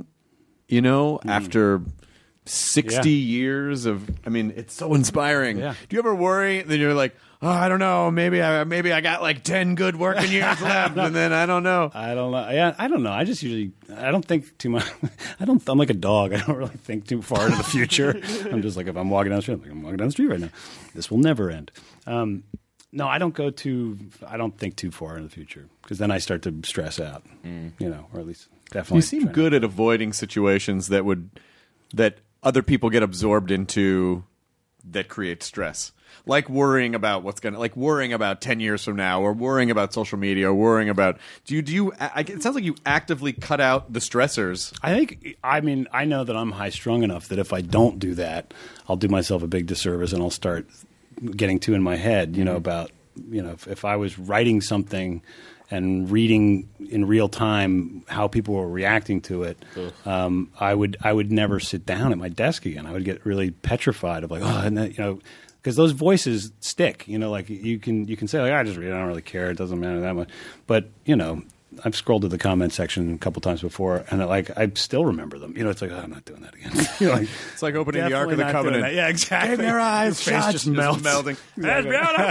after 60 years of, it's so inspiring. Yeah. Do you ever worry that you're like, oh, I don't know, maybe I got like 10 good working years left, and then I don't know. I don't know. Yeah, I don't know. I just I don't think too much. I'm like a dog. I don't really think too far into the future. I'm just like, if I'm walking down the street, I'm walking down the street right now. This will never end. No, I don't think too far in the future, because then I start to stress out, or at least definitely. You seem good at avoiding situations that other people get absorbed into that create stress. Like worrying about worrying about 10 years from now, or worrying about social media, or worrying about, it sounds like you actively cut out the stressors. I know that I'm high strung enough that if I don't do that, I'll do myself a big disservice, and I'll start getting too in my head, about, if I was writing something and reading in real time how people were reacting to it, I would never sit down at my desk again. I would get really petrified of like, oh, and that, because those voices stick, like you can say like, I just read it, I don't really care, it doesn't matter that much. But, I've scrolled to the comment section a couple times before, and I still remember them. It's like, oh, I'm not doing that again. It's like opening the Ark of the Covenant. Yeah, exactly. Keep your eyes shut. Just melting. That's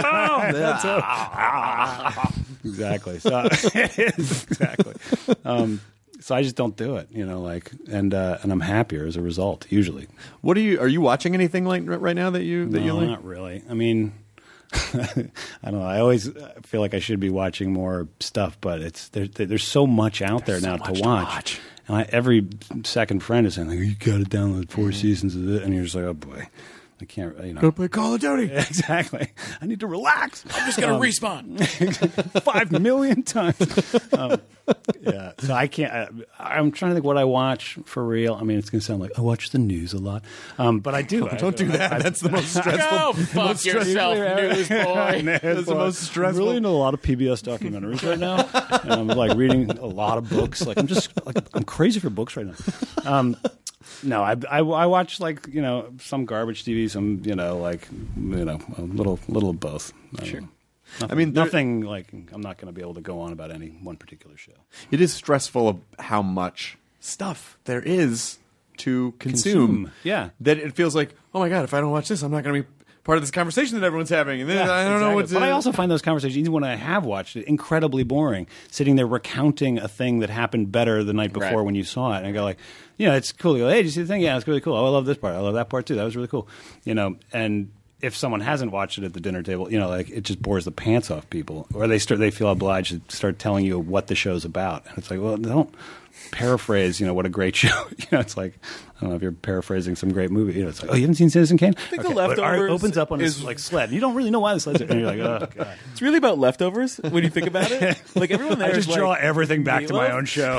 beautiful. Exactly. So it is exactly. So I just don't do it, and I'm happier as a result usually. What are you watching anything like right now that you like? Not really. I don't know. I always feel like I should be watching more stuff, but there's so much out there now to watch. And every second friend is saying, like, you got to download 4 seasons of it, and you're just like, oh boy, I can't. Go play Call of Duty. Exactly. I need to relax. I'm just gonna respawn 5 million times. Yeah. So I can't. I'm trying to think what I watch for real. It's going to sound like I watch the news a lot, but I do. Don't do that. That's the most stressful. Go fuck yourself, news boy. That's the most stressful. I'm really into a lot of PBS documentaries right now, and I'm like reading a lot of books. Like I'm crazy for books right now. No, I watch some garbage TV, some a little of both. Sure. Nothing like I'm not going to be able to go on about any one particular show. It is stressful of how much stuff there is to consume. Yeah, that it feels like, oh my god, if I don't watch this, I'm not going to be part of this conversation that everyone's having, and then I don't know what to. But I also find those conversations, even when I have watched it, incredibly boring. Sitting there recounting a thing that happened better the night before when you saw it, and I go like, it's cool. You go, hey, did you see the thing? Yeah, it's really cool. Oh, I love this part. I love that part too. That was really cool. And if someone hasn't watched it at the dinner table, like it just bores the pants off people, or they feel obliged to start telling you what the show's about, and it's like, well, don't paraphrase, what a great show. It's like, I don't know if you're paraphrasing some great movie. It's like, oh, you haven't seen Citizen Kane? I think The Leftovers opens up on this sled. You don't really know why the sled's there. And you're like, oh, God. It's really about leftovers when you think about it. Like, everyone there I just is draw like, everything back to my own show.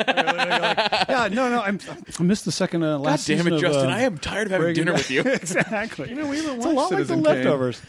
I missed the second last God damn season it, Justin. of, I am tired of having dinner with you. Exactly. We haven't It's a lot Citizen like Kane. The Leftovers.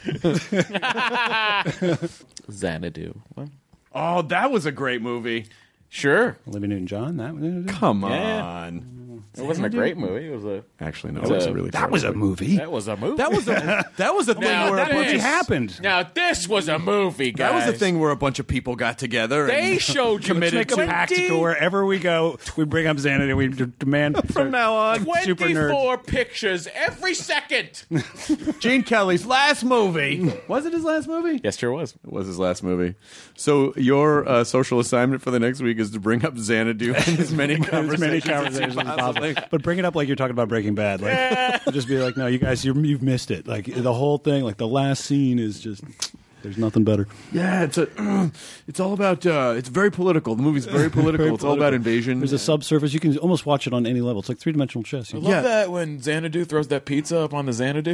Xanadu. What? Oh, that was a great movie. Sure. Olivia Newton-John, that was Come Yeah. on. It wasn't a great movie. It was a... Actually, no, It's it was a- a really. That was a movie. That was a movie. That was a thing Now, where a that bunch is- of happened. Now, this was a movie, guys. that was the thing where a bunch of people got together. They and showed you Let's make a 20 pact to go wherever we go. We bring up Xanadu. We demand from now on. super nerds. 24 pictures every second. Gene Kelly's last movie. Was it his last movie? Yes, sure was. It was his last movie. So your social assignment for the next week is to bring up Xanadu in as many conversations as possible. But bring it up like you're talking about Breaking Bad. Like, just be like, no, you guys, you've missed it. Like the whole thing, like the last scene is just. There's nothing better. Yeah, it's all about. It's very political. The movie's very political. It's all about invasion. There's a subsurface. You can almost watch it on any level. It's like three-dimensional chess. I love that when Xanadu throws that pizza up on the Xanadu.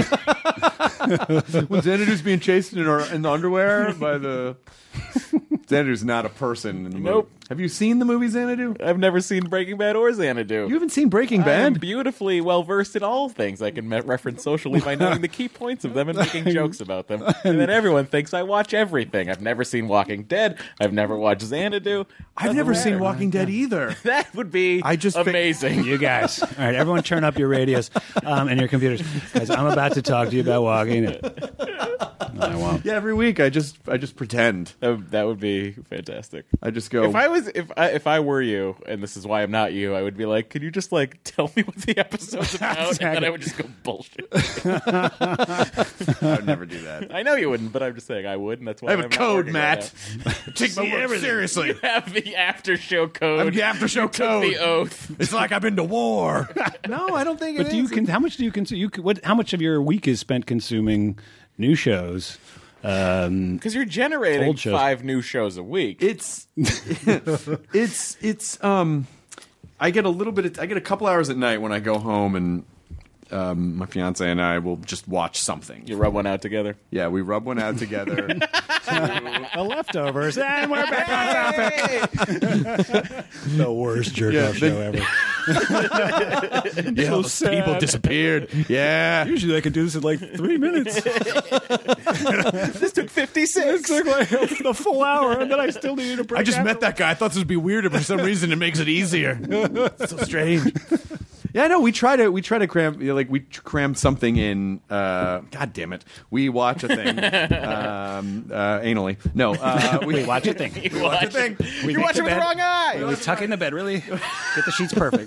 When Xanadu's being chased in the underwear by the. Xanadu's not a person in the movie. Nope. Have you seen the movie Xanadu? I've never seen Breaking Bad or Xanadu. You haven't seen Breaking Bad? I'm beautifully well versed in all things I can reference socially by knowing the key points of them and making jokes about them. And then everyone thinks I watch everything. I've never seen Walking Dead. I've never watched Xanadu. I've never seen Walking Dead either. That would be amazing. You guys. All right, everyone turn up your radios and your computers. Guys, I'm about to talk to you about Walking Dead. No, I won't. Yeah, every week I just pretend. That would be fantastic. I just go. If I were you, and this is why I'm not you, I would be like, could you just tell me what the episode's about, Exactly. and then I would just go bullshit. I would never do that. I know you wouldn't, but I'm just saying I would, and that's why I have I'm a not code, working Matt. right Take my work seriously. now. You have the after show code. I'm the after show You took code. the oath. It's like I've been to war. No, I don't think. But how much do you consume? How much of your week is spent consuming new shows? Because you're generating Old shows. 5 new shows a week. It's I get a little bit. I get a couple hours at night when I go home, and my fiance and I will just watch something. You rub one out together. Yeah, we rub one out together. The Leftovers, and we're back on topic. The worst jerk-off show ever. Yeah, So those sad. people disappeared. Yeah. Usually I could do this in like 3 minutes. This took 56. It took like the full hour, and then I still needed a break. I just met that guy. I thought this would be weirder, but for some reason it makes it easier. It's so strange. Yeah, no, we try to cram we cram something in. God damn it, we watch a thing anally. No, we watch a thing. You watch a thing. You're watching with the wrong eye. We tuck in the bed, really get the sheets perfect.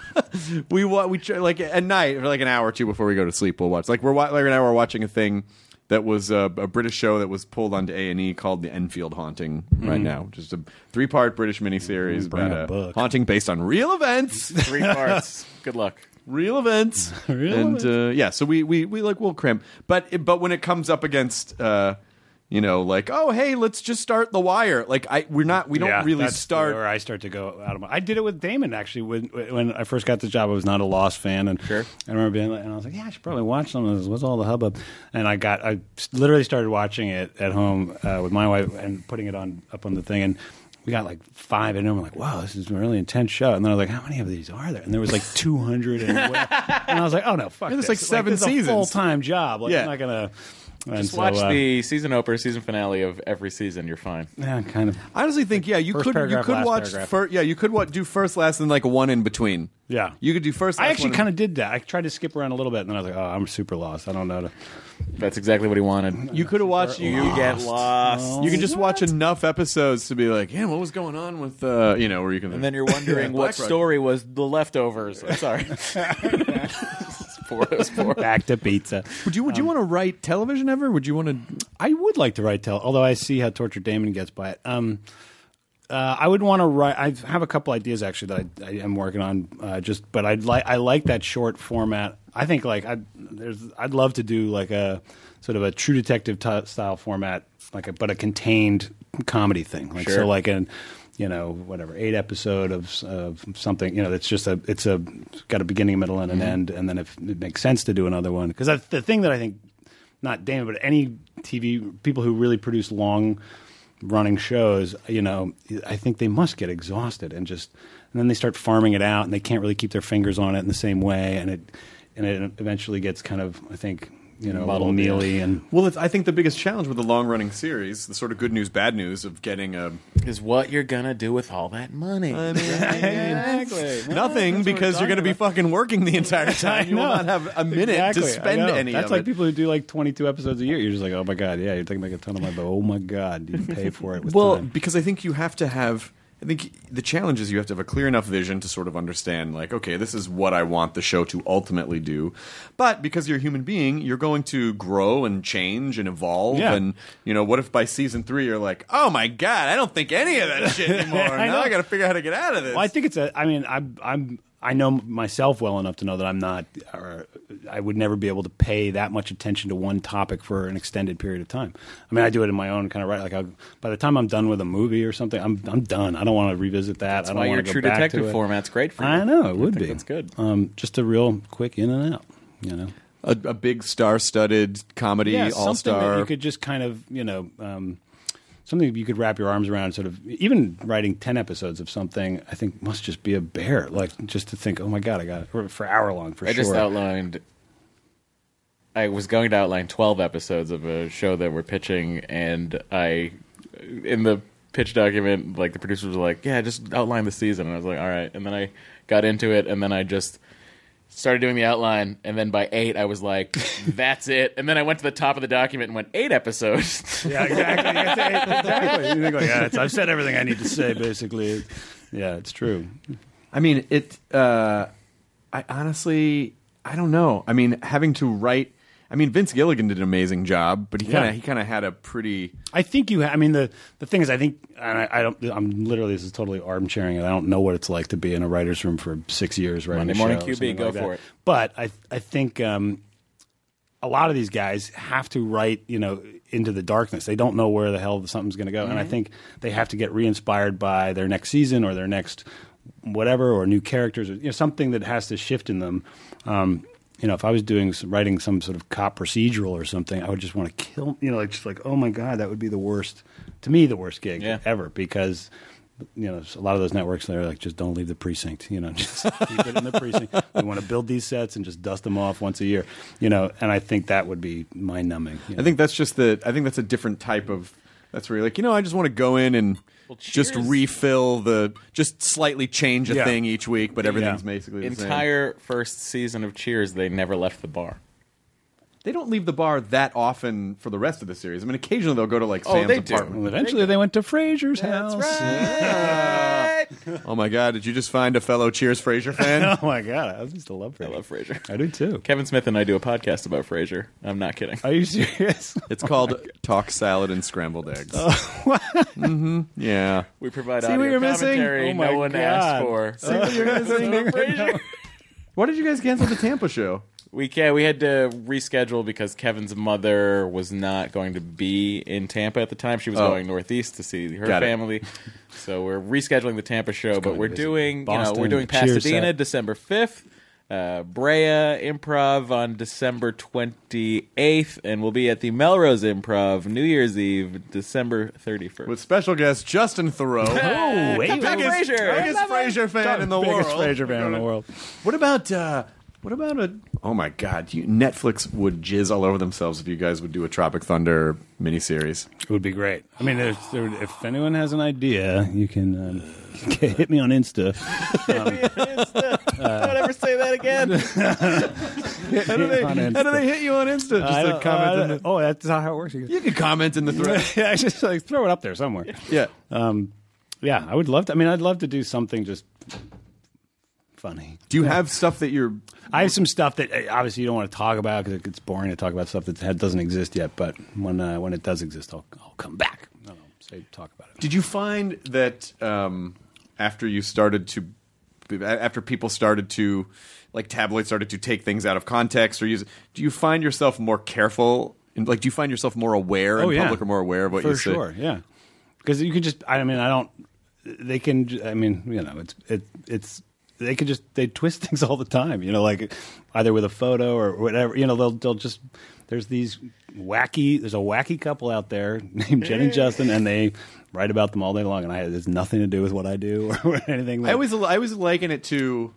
we try, like at night for like an hour or two before we go to sleep. We'll watch like right now we're watching a thing that was a British show that was pulled onto A&E called The Enfield Haunting right now. Just a 3-part British miniseries Bring about a a book. haunting based on real events. 3 parts. Good luck. Real events. Yeah, so we'll cram. But when it comes up against like, oh hey, let's just start The Wire. Like we don't really that's start. where I start to go out of my. I did it with Damon actually when I first got the job. I was not a Lost fan, and Sure. I remember being like, and I was like, yeah, I should probably watch some of this. What's all the hubbub? And I literally started watching it at home with my wife and putting it up on the thing, and we got like 5, and then we're like, wow, this is a really intense show. And then I was like, how many of these are there? And there was like 200, and I was like, oh no, fuck. There's this. like 7 this is seasons. a full-time job. Like, Yeah. I'm not gonna. Just watch the season opener, season finale of every season. You're fine. Yeah, kind of. I honestly think you First could paragraph, last watch paragraph. you could do first, last, and like a one in between. Yeah. You could do first. I last, actually one, kind of did that. I tried to skip around a little bit, and then I was like, oh, I'm super lost. I don't know. That's exactly what he wanted. You could have watched. You get lost. You can just watch enough episodes to be like, yeah, what was going on with where you can. And then you're wondering what story was The Leftovers. I'm sorry. Back to pizza. Would you want to write television ever? Would you want to? I would like to write although I see how tortured Damon gets by it. I would want to write. I have a couple ideas actually that I am working on. But I like that short format. I think I'd love to do like a sort of a True Detective style format, but a contained comedy thing. Sure. So like an 8 episode of something. That's just it's got a beginning, middle, and an end, and then if it makes sense to do another one. Because that's the thing that I think, not Damon, but any TV people who really produce long running shows, I think they must get exhausted and then they start farming it out and they can't really keep their fingers on it in the same way, and it eventually gets kind of, I think, a little mealy. And I think the biggest challenge with the long running series, the sort of good news, bad news of getting is what you're gonna do with all that money. I mean, exactly. Nothing, because you're going to be fucking working the entire time. You will not have a minute to spend any That's of like it. people who do like 22 episodes a year. You're just like, oh my God, yeah, you're taking like a ton of money, but oh my God, you pay for it with time. Because I think you have to have. I think the challenge is you have to have a clear enough vision to sort of understand, like, okay, this is what I want the show to ultimately do. But because you're a human being, you're going to grow and change and evolve. Yeah. And, what if by season 3 you're like, oh my God, I don't think any of that shit anymore. Now I got to figure out how to get out of this. Well, I think I know myself well enough to know that I'm not, or I would never be able to pay that much attention to one topic for an extended period of time. I mean, I do it in my own kind of right. Like, by the time I'm done with a movie or something, I'm done. I don't want to revisit that. That's I don't why want your to go True back Detective to it. format's great for you. I know it would be. That's good. Just a real quick in and out. A big star-studded comedy, all-star. Something that you could just kind of, something you could wrap your arms around. Sort of, even writing 10 episodes of something, I think must just be a bear. Like, just to think, oh my God, I got it. Or for hour long, for sure. I was going to outline 12 episodes of a show that we're pitching, and in the pitch document, like, the producers were like, yeah, just outline the season. And I was like, all right. And then I got into it, and then I just started doing the outline, and then by 8, I was like, that's it. And then I went to the top of the document and went, 8 episodes. Yeah, exactly. Exactly. You think, like, yeah, I've said everything I need to say, basically. Yeah, it's true. I mean, I honestly, I don't know. I mean, having to write. I mean, Vince Gilligan did an amazing job, but he kind of had a pretty. I think you. I mean, the thing is, I think, and I don't. I'm literally, this is totally armchairing it. I don't know what it's like to be in a writer's room for 6 years writing Monday Morning QB, go for it. But I think a lot of these guys have to write, into the darkness. They don't know where the hell something's going to go, and I think they have to get re-inspired by their next season or their next whatever, or new characters, or something that has to shift in them. If I was writing some sort of cop procedural or something, I would just want to kill, oh my God, that would be the worst, to me, the worst gig ever, because, a lot of those networks, they're like, just don't leave the precinct, just keep it in the precinct. We want to build these sets and just dust them off once a year, and I think that would be mind numbing. I think that's a different type of, that's where you're like, I just want to go in and just refill just slightly change a thing each week, but everything's basically the same. Entire first season of Cheers, they never left the bar. They don't leave the bar that often for the rest of the series. I mean, occasionally they'll go to like Sam's apartment. Well, eventually they went to Frasier's house. That's right. Oh my God! Did you just find a fellow Cheers Frasier fan? Oh my God! I used to love Frasier. I love Frasier. I do too. Kevin Smith and I do a podcast about Frasier. I'm not kidding. Are you serious? It's called Talk Salad and Scrambled Eggs. Mm-hmm. Yeah. We provide See audio what you're missing? commentary Oh my no one God. asked for. See what you're missing? Frasier. Why did you guys cancel the Tampa show? We had to reschedule because Kevin's mother was not going to be in Tampa at the time. She was going northeast to see her family. So we're rescheduling the Tampa show, but we're doing Boston, we're doing Pasadena December 5th, Brea Improv on December 28th, and we'll be at the Melrose Improv New Year's Eve, December 31st. With special guest Justin Theroux. Oh, wait. Captain Frasier. Biggest Frasier fan in the world. Biggest Frasier fan in the world. What about a? Oh my God! Netflix would jizz all over themselves if you guys would do a Tropic Thunder miniseries. It would be great. I mean, if anyone has an idea, you can hit me on Insta. Don't ever say that again. How do they hit you on Insta? Just a comment. That's not how it works. You can comment in the thread. Yeah, just like throw it up there somewhere. Yeah. Yeah, I would love to. I mean, I'd love to do something just funny. Do you have stuff that you're? I have some stuff that obviously you don't want to talk about because it gets boring to talk about stuff that doesn't exist yet. But when it does exist, I'll come back. Talk about it. Did you find that after people started to, like, tabloids started to take things out of context or use it, do you find yourself more careful? Do you find yourself more aware in public or more aware of what you say? For sure, yeah. Because you can just, they can, they can just, they twist things all the time, like either with a photo or whatever, they'll just, there's a wacky couple out there named Jen and Justin, and they write about them all day long, and there's nothing to do with what I do or anything. I always liken it to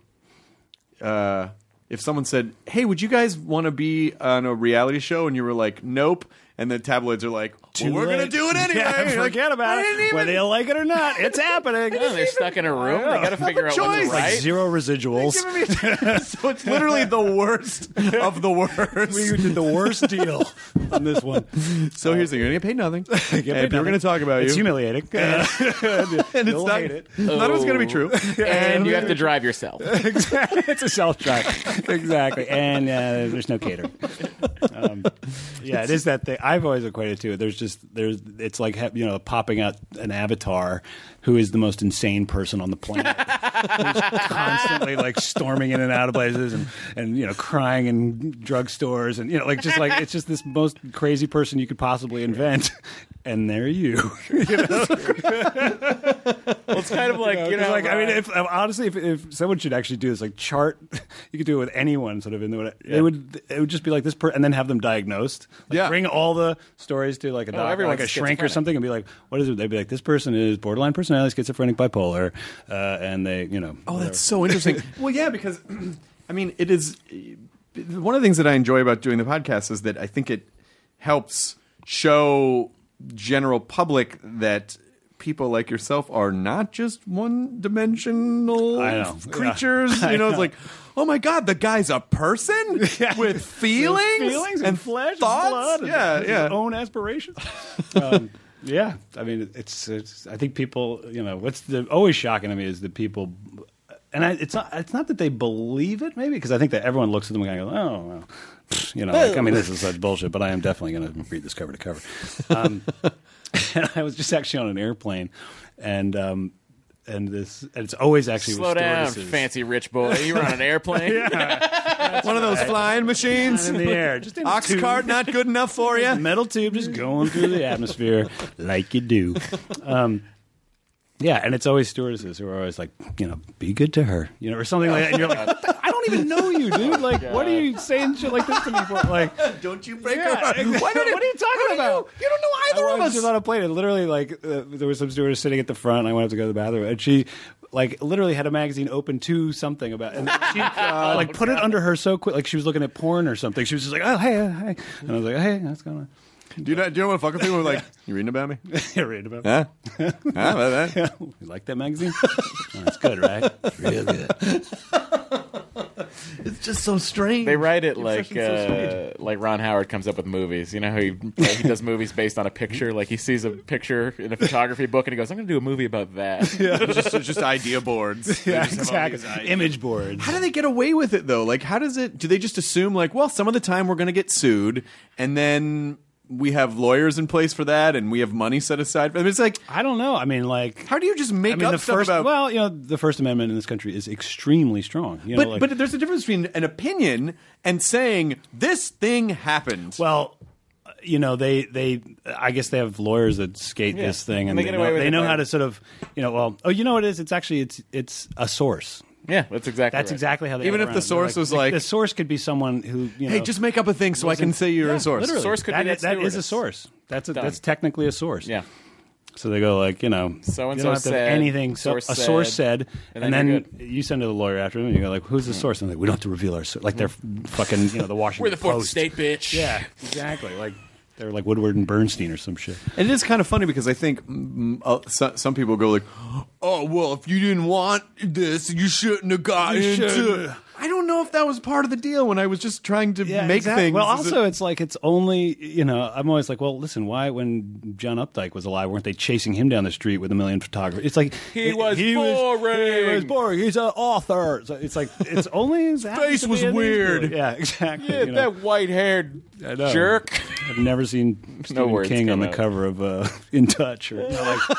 if someone said, "Hey, would you guys want to be on a reality show?" and you were like, "Nope." And the tabloids are like, well, we're going to do it anyway. Yeah, forget about it. Whether you like it or not, it's happening. Yeah, they're stuck in a room. They got to figure out what's right. Like zero residuals. So it's literally the worst of the worst. We did the worst deal on this one. So here's the thing. You're going to get paid nothing. And people are going to talk about you. It's humiliating. And it's not, hate it. None of it's going to be true. And you have to drive yourself. Exactly. It's a self-drive. Exactly. And there's no catering. It is that thing. I've always equated to it. It's like popping out an avatar who is the most insane person on the planet, who's constantly like storming in and out of places and crying in drugstores and it's just this most crazy person you could possibly invent, and there you. Well, it's kind of like if someone should actually do this, like chart, you could do it with anyone, sort of in the it would just be like this and then have them diagnosed. Bring all the stories to like a doctor, like a shrink or something, and be like, what is it? They'd be like, this person is borderline personality, schizophrenic, bipolar, and they, Oh, that's so interesting. Well, yeah, because it is one of the things that I enjoy about doing the podcast is that I think it helps show general public that people like yourself are not just one-dimensional creatures. Yeah. It's like, oh my God, the guy's a person with feelings and flesh, thoughts, and blood, and his own aspirations. Yeah, it's. I think people, what's always shocking to me is that people, and it's not that they believe it, maybe, because I think that everyone looks at them and goes, oh, well, this is such bullshit, but I am definitely going to read this cover to cover. And I was just actually on an airplane, and it's always actually slow down, fancy rich boy. You were on an airplane. One of those flying machines in the air. Just in ox cart, not good enough for you. Metal tube just going through the atmosphere like you do. And it's always stewardesses who are always like, be good to her, or something like that. And you're like, I don't even know you, dude. Like, what are you saying shit like this to me for? Like, don't you break her heart. What are you talking about? You don't know either of us. She was on a plane, and literally, like, there was some stewardess sitting at the front, and I went up to go to the bathroom, and she, like, literally had a magazine open to something about, and she put it under her so quick, like she was looking at porn or something. She was just like, oh, hey, and I was like, hey, what's going on? Do you know what fucking people were like? You reading about me? You're reading about me. You like that magazine? That's good, right? Real good. It's just so strange. They write it like Ron Howard comes up with movies. You know how he does movies based on a picture? Like he sees a picture in a photography book and he goes, I'm going to do a movie about that. Yeah. It's just idea boards. Yeah, exactly. Image boards. How do they get away with it, though? Like, do they just assume, like, well, some of the time we're going to get sued, and then we have lawyers in place for that, and we have money set aside. It's like, I don't know. How do you just make up stuff about? Well, the First Amendment in this country is extremely strong. But there's a difference between an opinion and saying this thing happened. Well, I guess they have lawyers that skate this thing, and they know how to sort of, you know what it is? It's actually it's a source. Yeah, that's exactly how they even if the source was like the source could be someone who hey, just make up a thing so I can say you're a source. Literally. Source could be that is a source. That's technically a source. Yeah. So they go like, so and so said anything. Source a source said, and then you send to the lawyer after them, and you go like, who's the source? And they're like, we don't have to reveal our source. Like they're fucking the Washington We're the fourth Post. estate, bitch. Yeah, exactly. Like. They're like Woodward and Bernstein or some shit. And it is kind of funny because I think some people go like, oh, well, if you didn't want this, you shouldn't have gotten into it. I don't don't know if that was part of the deal when I was just trying to make things. Well, also, it's like it's only, I'm always like, well, listen, why when John Updike was alive, weren't they chasing him down the street with a million photographers? It's like He was boring. He's an author. So it's like it's only his face was weird. Yeah, exactly. Yeah, that white-haired jerk. I've never seen Stephen King on the cover of In Touch or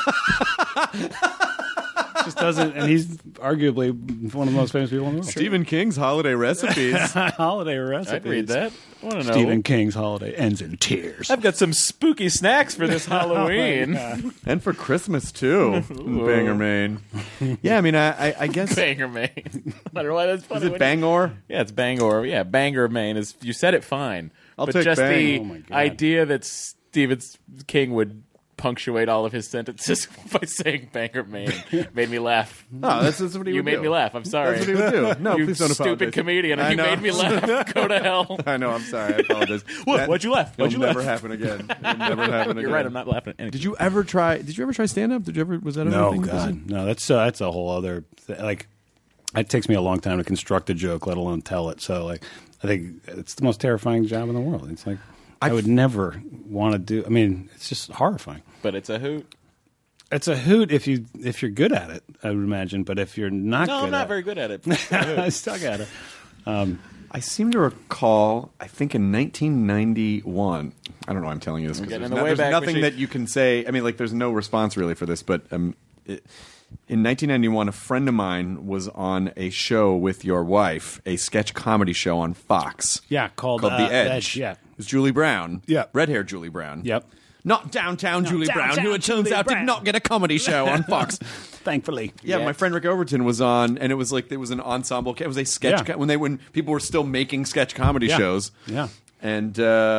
just doesn't, and he's arguably one of the most famous people in the world. Stephen King's Holiday Recipes. Holiday Recipes. I'd read that. I want to know. Stephen King's Holiday ends in tears. I've got some spooky snacks for this Halloween. And for Christmas, too. Bangor, Maine. Yeah, I mean, I guess... Bangor, Maine. I don't know why that's funny. Is it Bangor? Yeah, it's Bangor. Yeah, Bangor, Maine. You said it fine. I'll but take just Bang. the idea that Stephen King would punctuate all of his sentences by saying Bangor, Maine made me laugh. Oh, that's what he would do. You made me laugh. I'm sorry. That's what he would do. No, you please don't apologize. stupid comedian. I You know. made me laugh. Go to hell. I know, I'm sorry. I apologize. Why'd you laugh? Why'd you It'll never laugh? happen again. It'll never happen again. You're right. I'm not laughing at anything. Did you ever try stand-up? Was that No, anything? God. No, that's a whole other like it takes me a long time to construct a joke, let alone tell it. So like I think it's the most terrifying job in the world. It's like I would never want to do. I mean, it's just horrifying. But it's a hoot. It's a hoot if you're good at it, I would imagine. But if you're not, No, good I'm not at very good at it. I suck at it. I seem to recall, I think in 1991, I don't know why I'm telling you this because getting there's, in the there's Wayback nothing Machine. that you can say. I mean, like, there's no response really for this, but in 1991, a friend of mine was on a show with your wife, a sketch comedy show on Fox. Yeah, called The Edge. Yeah. It was Julie Brown. Yeah. Red-haired Julie Brown. Yep. Not downtown Julie Brown, who it turns Julie out Brown. did not get a comedy show on Fox. Thankfully. Yeah, my friend Rick Overton was on, and it was like there was an ensemble. It was a sketch Yeah. when people were still making sketch comedy shows. Yeah. And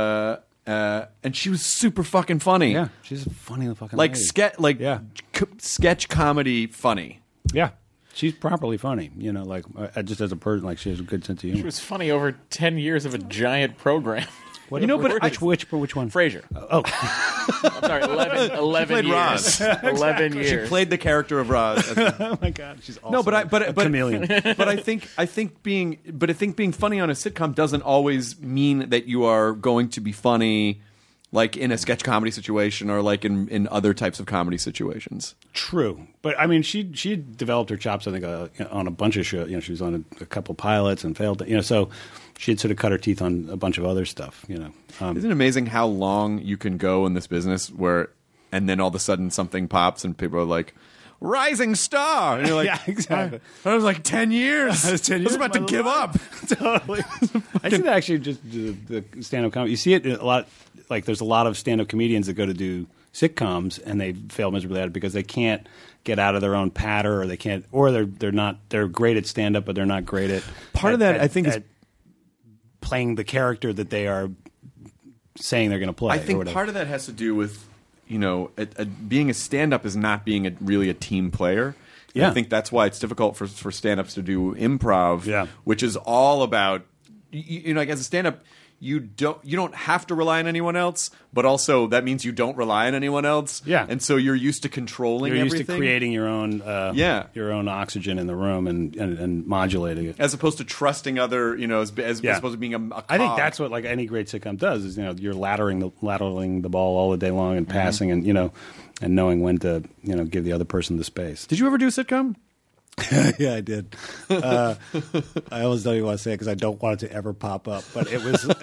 she was super fucking funny. Yeah. She's a funny fucking like lady. sketch comedy funny. Yeah. She's properly funny, like just as a person, like she has a good sense of humor. She was funny over 10 years of a giant program. Which one? Frasier. Oh. I'm sorry, 11 played years. 11 years. She played the character of Roz. Oh my God, she's awesome. No, but a chameleon. But I think being funny on a sitcom doesn't always mean that you are going to be funny, like in a sketch comedy situation or like in other types of comedy situations. True, but I mean, she developed her chops. I think on a bunch of shows. She was on a couple pilots and failed. So she had sort of cut her teeth on a bunch of other stuff. Isn't it amazing how long you can go in this business and then all of a sudden something pops and people are like, rising star, and you're like, yeah, exactly. I was like 10 years. I was about to give up. Totally. I think actually just the stand-up comedy. You see it a lot. Like there's a lot of stand-up comedians that go to do sitcoms and they fail miserably at it because they can't get out of their own patter, or they can't, or they're great at stand-up, but they're not great at part of that. I think is playing the character that they are saying they're going to play. I think part of that has to do with being a stand-up is not being really a team player. Yeah. I think that's why it's difficult for stand-ups to do improv, yeah. which is all about like as a stand-up. You don't have to rely on anyone else, but also that means you don't rely on anyone else. Yeah, and so you're used to controlling. You're everything. Used to creating your own, your own oxygen in the room and modulating it, as opposed to trusting other, as opposed to being a cog. I think that's what like any great sitcom does is you're lateraling the ball all the day long and passing and and knowing when to give the other person the space. Did you ever do a sitcom? Yeah, I did. I always don't even want to say it because I don't want it to ever pop up. But it was.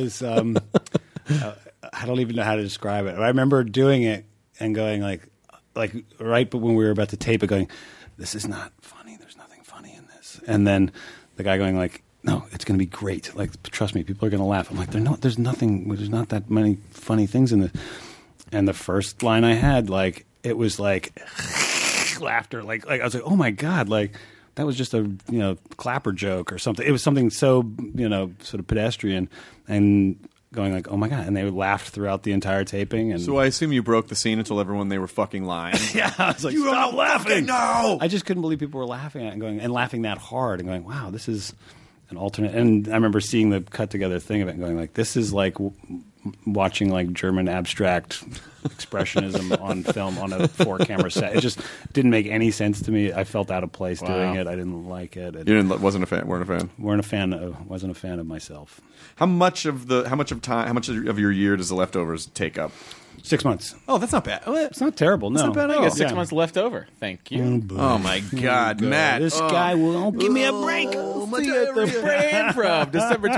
I don't even know how to describe it. I remember doing it and going like right, but when we were about to tape it, going, "This is not funny. There's nothing funny in this." And then the guy going like, "No, it's going to be great. Like, trust me, people are going to laugh." I'm like, "There's nothing. There's not that many funny things in this." And the first line I had, like, it was like. Laughter, like I was like, oh my God, like that was just a clapper joke or something. It was something so sort of pedestrian, and going like, oh my God, and they laughed throughout the entire taping. And so I assume you broke the scene and told everyone they were fucking lying. Yeah, I was like, you stop laughing! No, I just couldn't believe people were laughing at it and laughing that hard and going, wow, this is. an alternate. And I remember seeing the cut together thing of it and going like, this is like watching like German abstract expressionism on film on a 4-camera set. It just didn't make any sense to me. I felt out of place doing it. I didn't like it. Wasn't a fan. Weren't a fan. Wasn't a fan of myself. How much of your year does The Leftovers take up? 6 months. Oh, that's not bad. It's not terrible. No, not bad at I all. got 6 months left over. Thank you. Oh my God, Matt! This guy won't give me a break. See you at the Brain Improv, December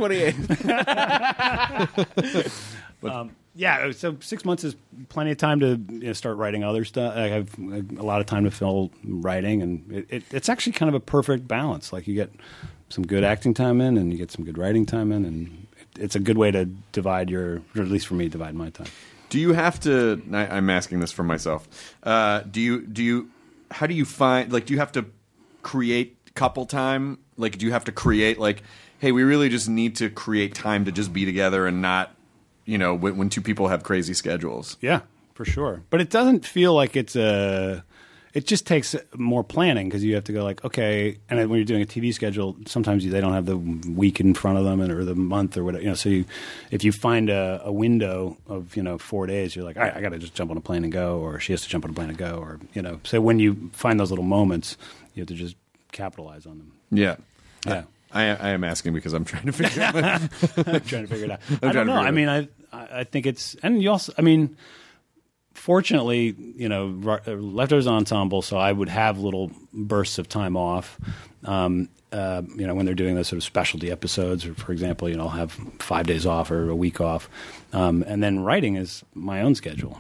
28th. Yeah, so 6 months is plenty of time to start writing other stuff. I have a lot of time to fill writing, and it's actually kind of a perfect balance. Like you get some good acting time in, and you get some good writing time in, and it's a good way to divide or at least for me, divide my time. Do you have to? I'm asking this for myself. How do you find? Like, do you have to create couple time? Like, do you have to create like, hey, we really just need to create time to just be together and not, when two people have crazy schedules. Yeah, for sure. But it doesn't feel like it's a. It just takes more planning because you have to go like, okay, and when you're doing a TV schedule, sometimes they don't have the week in front of them or the month or whatever. So if you find a window of 4 days, you're like, all right, I got to just jump on a plane and go, or she has to jump on a plane and go, or So when you find those little moments, you have to just capitalize on them. Yeah, yeah. I am asking because I'm trying to figure it out. I'm trying to figure it out. I don't know. I mean, I think it's, and you also, I mean. Fortunately, Leftovers Ensemble, so I would have little bursts of time off. When they're doing those sort of specialty episodes, or for example, I'll have 5 days off or a week off, and then writing is my own schedule.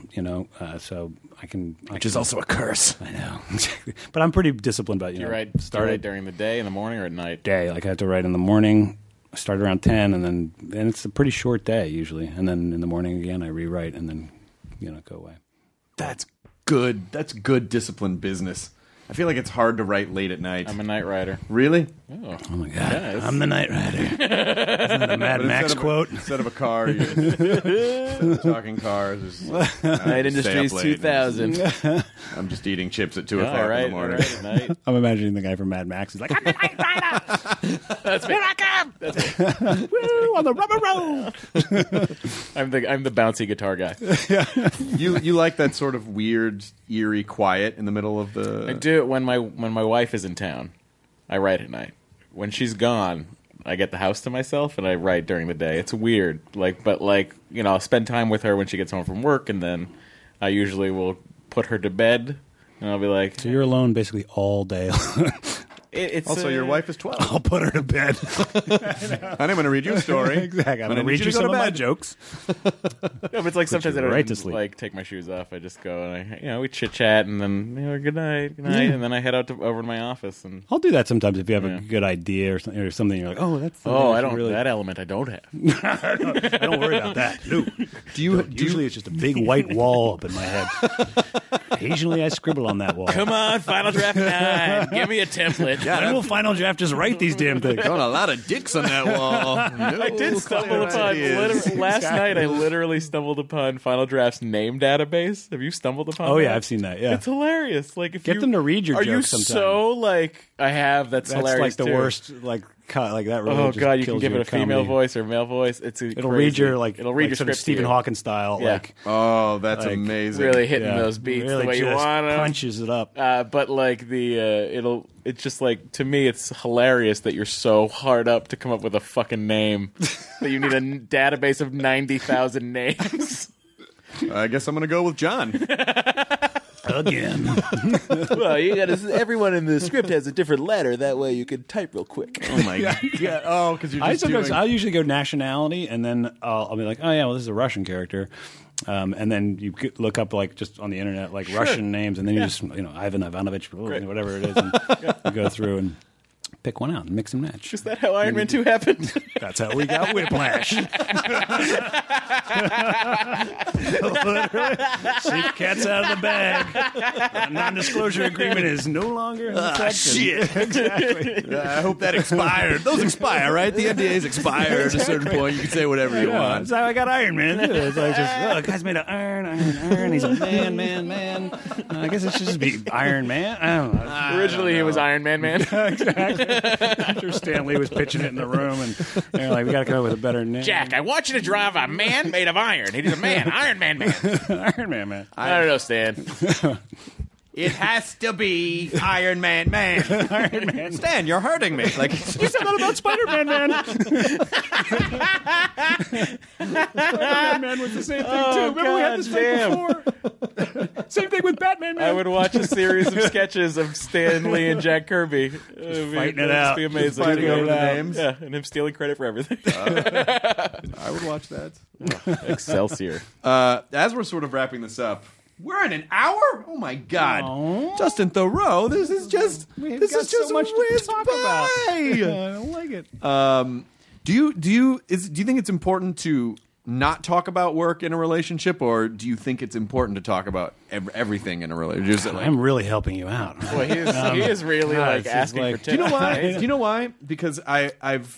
So I can, which is also a curse. I know, but I'm pretty disciplined about Do you write during the day, in the morning, or at night? Day, like I have to write in the morning. I start around 10, and it's a pretty short day usually, and then in the morning again I rewrite, and then go away. That's good. That's good disciplined business. I feel like it's hard to write late at night. I'm a night writer. Really? Oh my God. Yeah, I'm the night rider. Isn't that a Mad Max quote? Instead of a car, you're talking cars. Night Industries 2000. I'm just eating chips at 2 o'clock in the morning. At night. I'm imagining the guy from Mad Max. He's like, I'm the night rider. That's me. Here I come. That's me. Woo, on the rubber road. I'm the bouncy guitar guy. You like that sort of weird, eerie quiet in the middle of the... I do it when my wife is in town. I write at night. When she's gone, I get the house to myself and I write during the day. It's weird. I'll spend time with her when she gets home from work, and then I usually will put her to bed, and I'll be like... So you're alone basically all day. Also, your wife is 12. I'll put her to bed. I'm going to read you a story. Exactly. I'm going to read you some of my jokes. No, but it's like sometimes I don't right to sleep. like take my shoes off. I just go and we chit chat, and then good night, and then I head out over to my office. And I'll do that sometimes if you have a good idea or something. You're like, oh, that's I don't really... that element I don't have. I don't worry about that. No. Usually it's just a big white wall up in my head. Occasionally I scribble on that wall. Come on, Final Draft 9. Give me a template. Yeah, when will Final Draft just write these damn things? Got a lot of dicks on that wall. No, I did stumble upon last night. I literally stumbled upon Final Draft's name database. Have you stumbled upon? Oh that? Yeah, I've seen that. Yeah, it's hilarious. Like if get them to read your are jokes you sometime. So like I have that's hilarious. Like the too. worst like that. Really oh just God, you kills can give it a female comedy. voice or male voice. It'll read your it'll read your sort of script Stephen Hawking style. Yeah. Like oh, that's amazing. Really hitting those beats really the way you want them. Punches it up. But like it's just like to me it's hilarious that you're so hard up to come up with a fucking name that you need a database of 90,000 names. I guess I'm going to go with John. Again. Well, you got everyone in the script has a different letter. That way you can type real quick. Oh my God! Oh, because you're just I'll usually go nationality, and then I'll be like, oh yeah, well this is a Russian character, and then you look up like just on the internet like Russian names, and then you just Ivan Ivanovich, whatever it is, and you go through and pick one out and mix and match. Is that how Iron Man 2 happened? That's how we got Whiplash. Literally, see the cat's out of the bag. The non-disclosure agreement is no longer in effect. Shit. Exactly. I hope that expired. Those expire, right? The NDAs expire at a certain point. You can say whatever you want. That's how I got Iron Man. Too. It's like just, the guy's made of iron. He's a man. I guess it should just be Iron Man. I don't know. Originally, he was Iron Man. Exactly. I'm sure Stan Lee was pitching it in the room, and they're like, we got to come up with a better name. Jack, I want you to drive a man made of iron. He's a man, Iron Man. Iron Man. I don't know, Stan. It has to be Iron Man. Iron Man. Stan, you're hurting me. Like You said that about Spider-Man, man. Spider-Man was the same thing, too. Remember we had this fight before? Same thing with Batman, man. I would watch a series of sketches of Stan Lee and Jack Kirby. Fighting it out. It'd be amazing. Fighting over the names. Yeah, and him stealing credit for everything. I would watch that. Excelsior. As we're sort of wrapping this up, we're in an hour. Oh my God, Justin Theroux, this is just so much to talk about. I don't like it. Do you think it's important to not talk about work in a relationship, or do you think it's important to talk about everything in a relationship? I'm really helping you out. Boy, he is really like asking for tips. Do you know why? Do you know why? Because I'm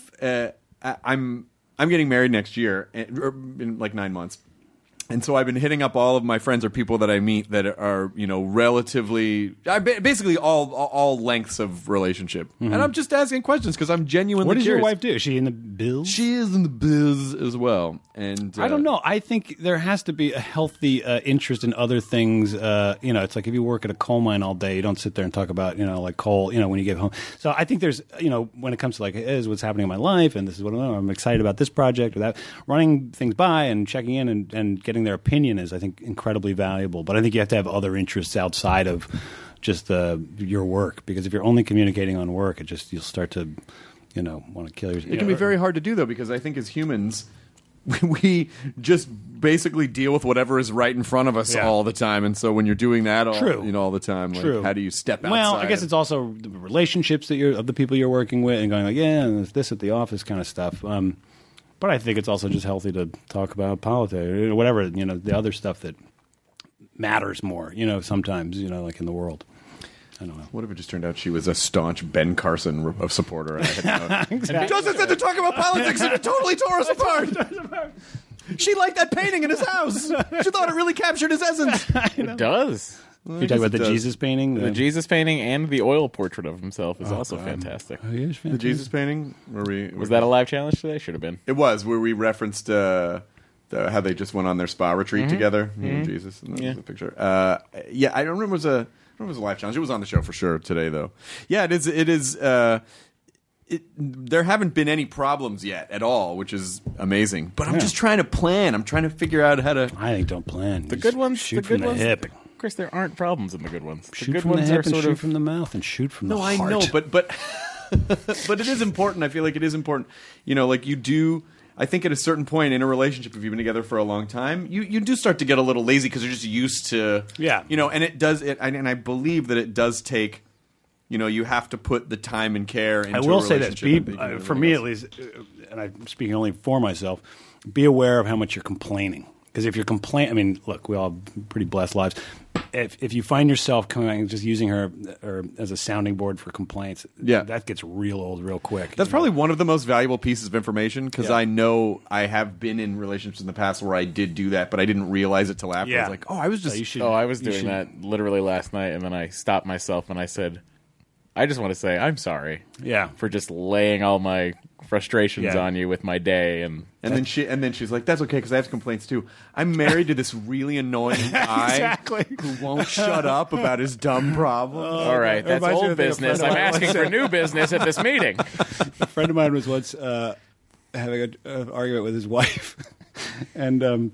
getting married next year, in like 9 months. And so I've been hitting up all of my friends or people that I meet that are, relatively, basically all lengths of relationship. And I'm just asking questions because I'm genuinely What does curious. your wife do? Is she in the biz? She is in the biz as well. And I don't know. I think there has to be a healthy interest in other things. It's like if you work at a coal mine all day, you don't sit there and talk about, like coal, when you get home. So I think there's, when it comes to like, hey, this is what's happening in my life and this is what I'm excited about this project or that, running things by and checking in and getting their opinion is, I think, incredibly valuable. But I think you have to have other interests outside of just your work, because if you're only communicating on work, you'll start to, want to kill yourself. It can be very hard to do, though, because I think as humans, we just basically deal with whatever is right in front of us all the time. And so when you're doing that all the time, like, how do you step outside? Well, I guess it's also the relationships of the people you're working with and going like, and this at the office kind of stuff. But I think it's also just healthy to talk about politics or whatever, the other stuff that matters more, sometimes, like in the world. I don't know. What if it just turned out she was a staunch Ben Carson supporter? And I had no... Exactly. Justin said to talk about politics and it totally tore us apart. She liked that painting in his house. She thought it really captured his essence. It does. You're talking about the Jesus painting? The Jesus painting and the oil portrait of himself is also fantastic. Oh, he is fantastic. The Jesus painting? Was that a live challenge today? Should have been. It was, where we referenced how they just went on their spa retreat together. Jesus, and that was the picture. I don't remember it was a live challenge. It was on the show for sure today, though. Yeah, it is. There haven't been any problems yet at all, which is amazing. But I'm just trying to plan. I'm trying to figure out how to... I think don't plan. The good ones, shoot from the hip. Chris, there aren't problems in the good ones. Shoot from the hip and shoot from the mouth and shoot from the heart. No, I know, but but it is important. I feel like it is important. Like you do... I think at a certain point in a relationship, if you've been together for a long time, you do start to get a little lazy because you're just used to... Yeah. And it does... and I believe that it does take... you have to put the time and care into a relationship. I will say that, for me at least, and I'm speaking only for myself, be aware of how much you're complaining. Because if you're complaining, look, we all have pretty blessed lives. If you find yourself coming back and just using her as a sounding board for complaints, that gets real old real quick. That's probably one of the most valuable pieces of information, because I know I have been in relationships in the past where I did do that, but I didn't realize it till after. Yeah. I was like, I was just... I was doing that literally last night, and then I stopped myself and I said, I just want to say I'm sorry. Yeah. For just laying all my frustrations on you with my day, and then she's like, that's okay, because I have complaints too. I'm married to this really annoying guy who won't shut up about his dumb problems. All right, that's old business. I'm asking for new business at this meeting. A friend of mine was once having an argument with his wife, and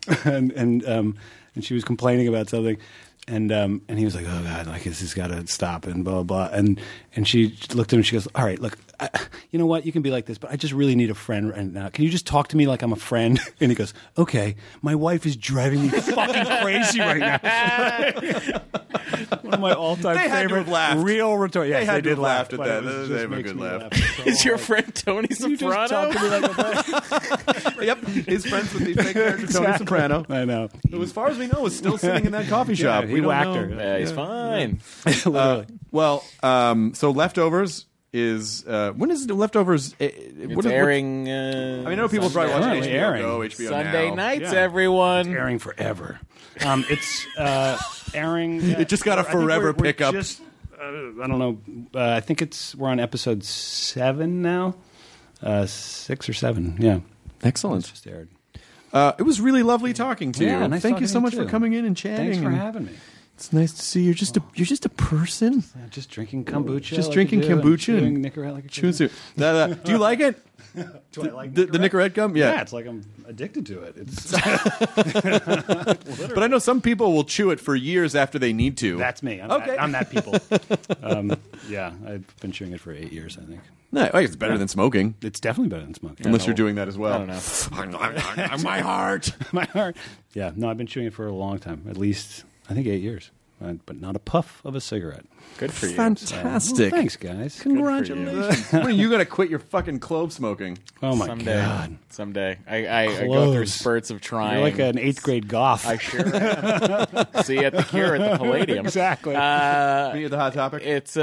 she was complaining about something. And he was like, oh, God, like, this has got to stop, and blah, blah, blah. And she looked at him and she goes, all right, look, you know what? You can be like this, but I just really need a friend right now. Can you just talk to me like I'm a friend? And he goes, okay, my wife is driving me fucking crazy right now. One of my all-time favorite real retort. Yes, they did laugh at that. They have a good laugh. Is your friend Tony Soprano? You just talk to me like a friend. Yep, he's friends with the fake character Tony Soprano. I know. Who, as far as we know, is still sitting in that coffee shop. He whacked her. Yeah, he's fine. So Leftovers is when is Leftovers? It's airing. I know people probably watching HBO Go, HBO Sunday now. nights, everyone. It's airing forever. It's airing. It just got a forever pickup. Just I don't know. I think we're on episode 7 now. 6 or 7, yeah. Excellent. It's just aired. It was really lovely talking to you. Yeah, nice Thank you talking so to much you, for too. coming in and chatting. Thanks for and having me. It's nice to see you're just a person. Just drinking kombucha. Just like drinking you do, kombucha and and chewing Nicorette like a chewing kid. soup. Do you like it? Do I like the Nicorette gum? Yeah, it's like I'm addicted to it. It's But I know some people will chew it for years after they need to. That's me. I'm that people. Yeah, I've been chewing it for 8 years, I think. No, it's better than smoking. It's definitely better than smoking. Unless you're doing that as well. I don't know. My heart. My heart. Yeah, no, I've been chewing it for a long time. At least, I think 8 years. But not a puff of a cigarette. Good for you. Fantastic. Well, thanks, guys. Congratulations. When are you going to quit your fucking clove smoking? Oh, my Someday. God. Someday. I go through Close. spurts of trying. You're like an 8th grade goth. I sure am. See you at the Cure at the Palladium. Exactly. Me at the Hot Topic? It's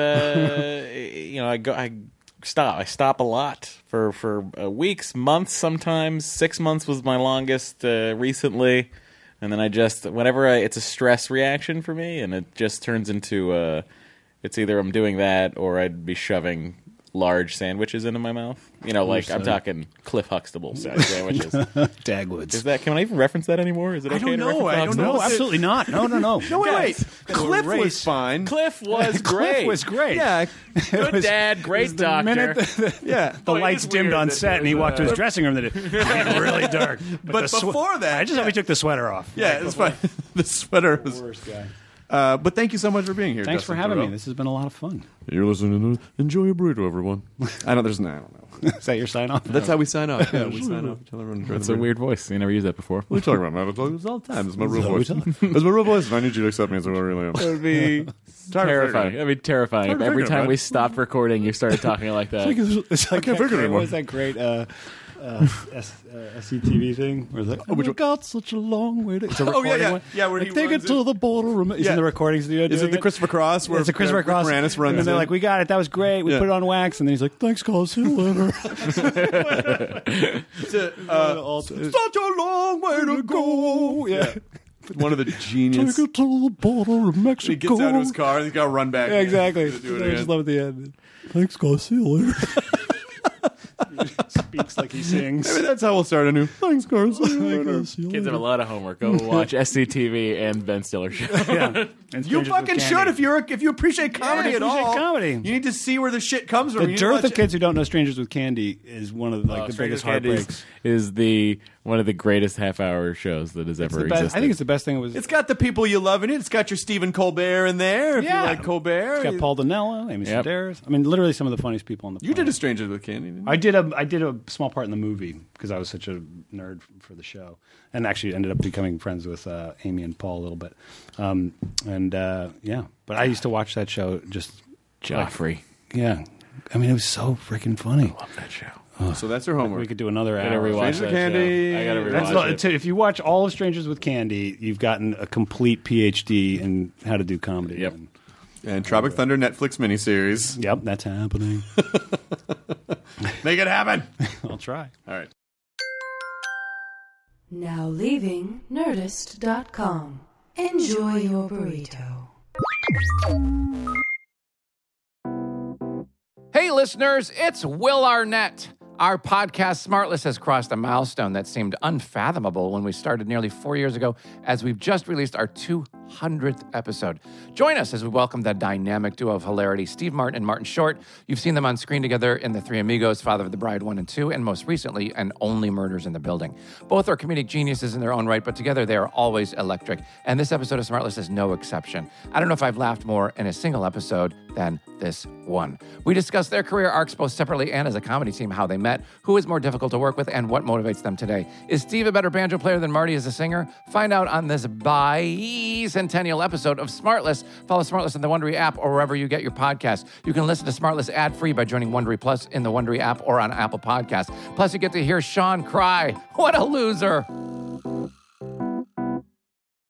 I stop a lot for weeks, months, sometimes 6 months was my longest recently, and then whenever it's a stress reaction for me, and it just turns into it's either I'm doing that or I'd be shoving large sandwiches into my mouth. I'm talking Cliff Huxtable sandwiches. Dagwoods. Can I even reference that anymore? Is it okay to reference Huxtable? No, absolutely not. No. No, wait. Cliff race. was fine. Cliff was great. Cliff was great. Yeah. Good dad, great doctor. The lights dimmed on set, and he walked to his dressing room. That it became really dark. But before that, I just hope he took the sweater off. Yeah, it's fine. The sweater was the worst guy. But thank you so much for being here. Thanks Justin for having Thoreau. me. This has been a lot of fun. You're listening to Enjoy Your Burrito, everyone. I don't know. Is that your sign off? That's how we sign off. Yeah, we sign off. Tell everyone enjoy That's the a burrito. weird voice. You never used that before. What are you talking about, man? I talk this all the time. It's my real voice. we talk. It's my real voice, and I need you to accept me as who I really am. It would be terrifying. It'd be terrifying if every time we stopped recording, you started talking like that. It's like can't figure it anymore. What was that great SCTV thing? Where it's like, we've got such a long way to... It's a recording one. Yeah, where he Take it runs to the border. He's in the recording studio Is doing it the Christopher Cross? Where It's a Christopher Rick Cross. Moranis runs and they're in? like, we got it. That was great. We Yeah. put it on wax. And then he's like, thanks, guys. See you later. Such a long way to go. Yeah. One of the genius. Take it to the border of Mexico. He gets out of his car and he's got to run back. Yeah, exactly. Do it I again. just love at the end. Thanks, guys. See you later. He speaks like he sings. Maybe that's how we'll start a new. Thanks, guys. Kids have a lot of homework. Go watch SCTV and Ben Stiller show. Yeah. And You Strangers fucking with should Candy. if you appreciate comedy Yeah, at appreciate all. comedy. You need to see where the shit comes from. The You need to dearth watch of kids who don't know Strangers with Candy is one of the biggest heartbreaks. Is one of the greatest half-hour shows that has ever The best, existed. I think it's the best thing. It was. It's got the people you love in it. It's got your Stephen Colbert in there. If Yeah. you like Colbert. It's got Paul Dinello, Amy Yep. Sedaris. I mean, literally some of the funniest people on the You planet. did a Strangers with Candy, didn't you? I did a small part in the movie because I was such a nerd for the show, and actually ended up becoming friends with Amy and Paul a little bit. But I used to watch that show just Joffrey. yeah. I mean, it was so freaking funny. Love that show. So that's your homework. We could do another I gotta hour. rewatch Strangers that with Candy. show. I gotta That's rewatch it. if you watch all of Strangers with Candy, you've gotten a complete PhD in how to do comedy. Yep. And Tropic Thunder Netflix miniseries. Yep, that's happening. Make it happen. I'll try. All right. Now leaving Nerdist.com. Enjoy your burrito. Hey, listeners, it's Will Arnett. Our podcast, Smartless, has crossed a milestone that seemed unfathomable when we started nearly 4 years ago, as we've just released our 200th episode. Join us as we welcome the dynamic duo of hilarity, Steve Martin and Martin Short. You've seen them on screen together in The Three Amigos, Father of the Bride 1 and 2, and most recently, and Only Murders in the Building. Both are comedic geniuses in their own right, but together they are always electric. And this episode of Smartless is no exception. I don't know if I've laughed more in a single episode than this one. We discuss their career arcs both separately and as a comedy team, how they met, who is more difficult to work with, and what motivates them today. Is Steve a better banjo player than Marty as a singer? Find out on this bicentennial episode of Smartless. Follow Smartless in the Wondery app or wherever you get your podcasts. You can listen to Smartless ad-free by joining Wondery Plus in the Wondery app or on Apple Podcasts. Plus, you get to hear Sean cry. What a loser.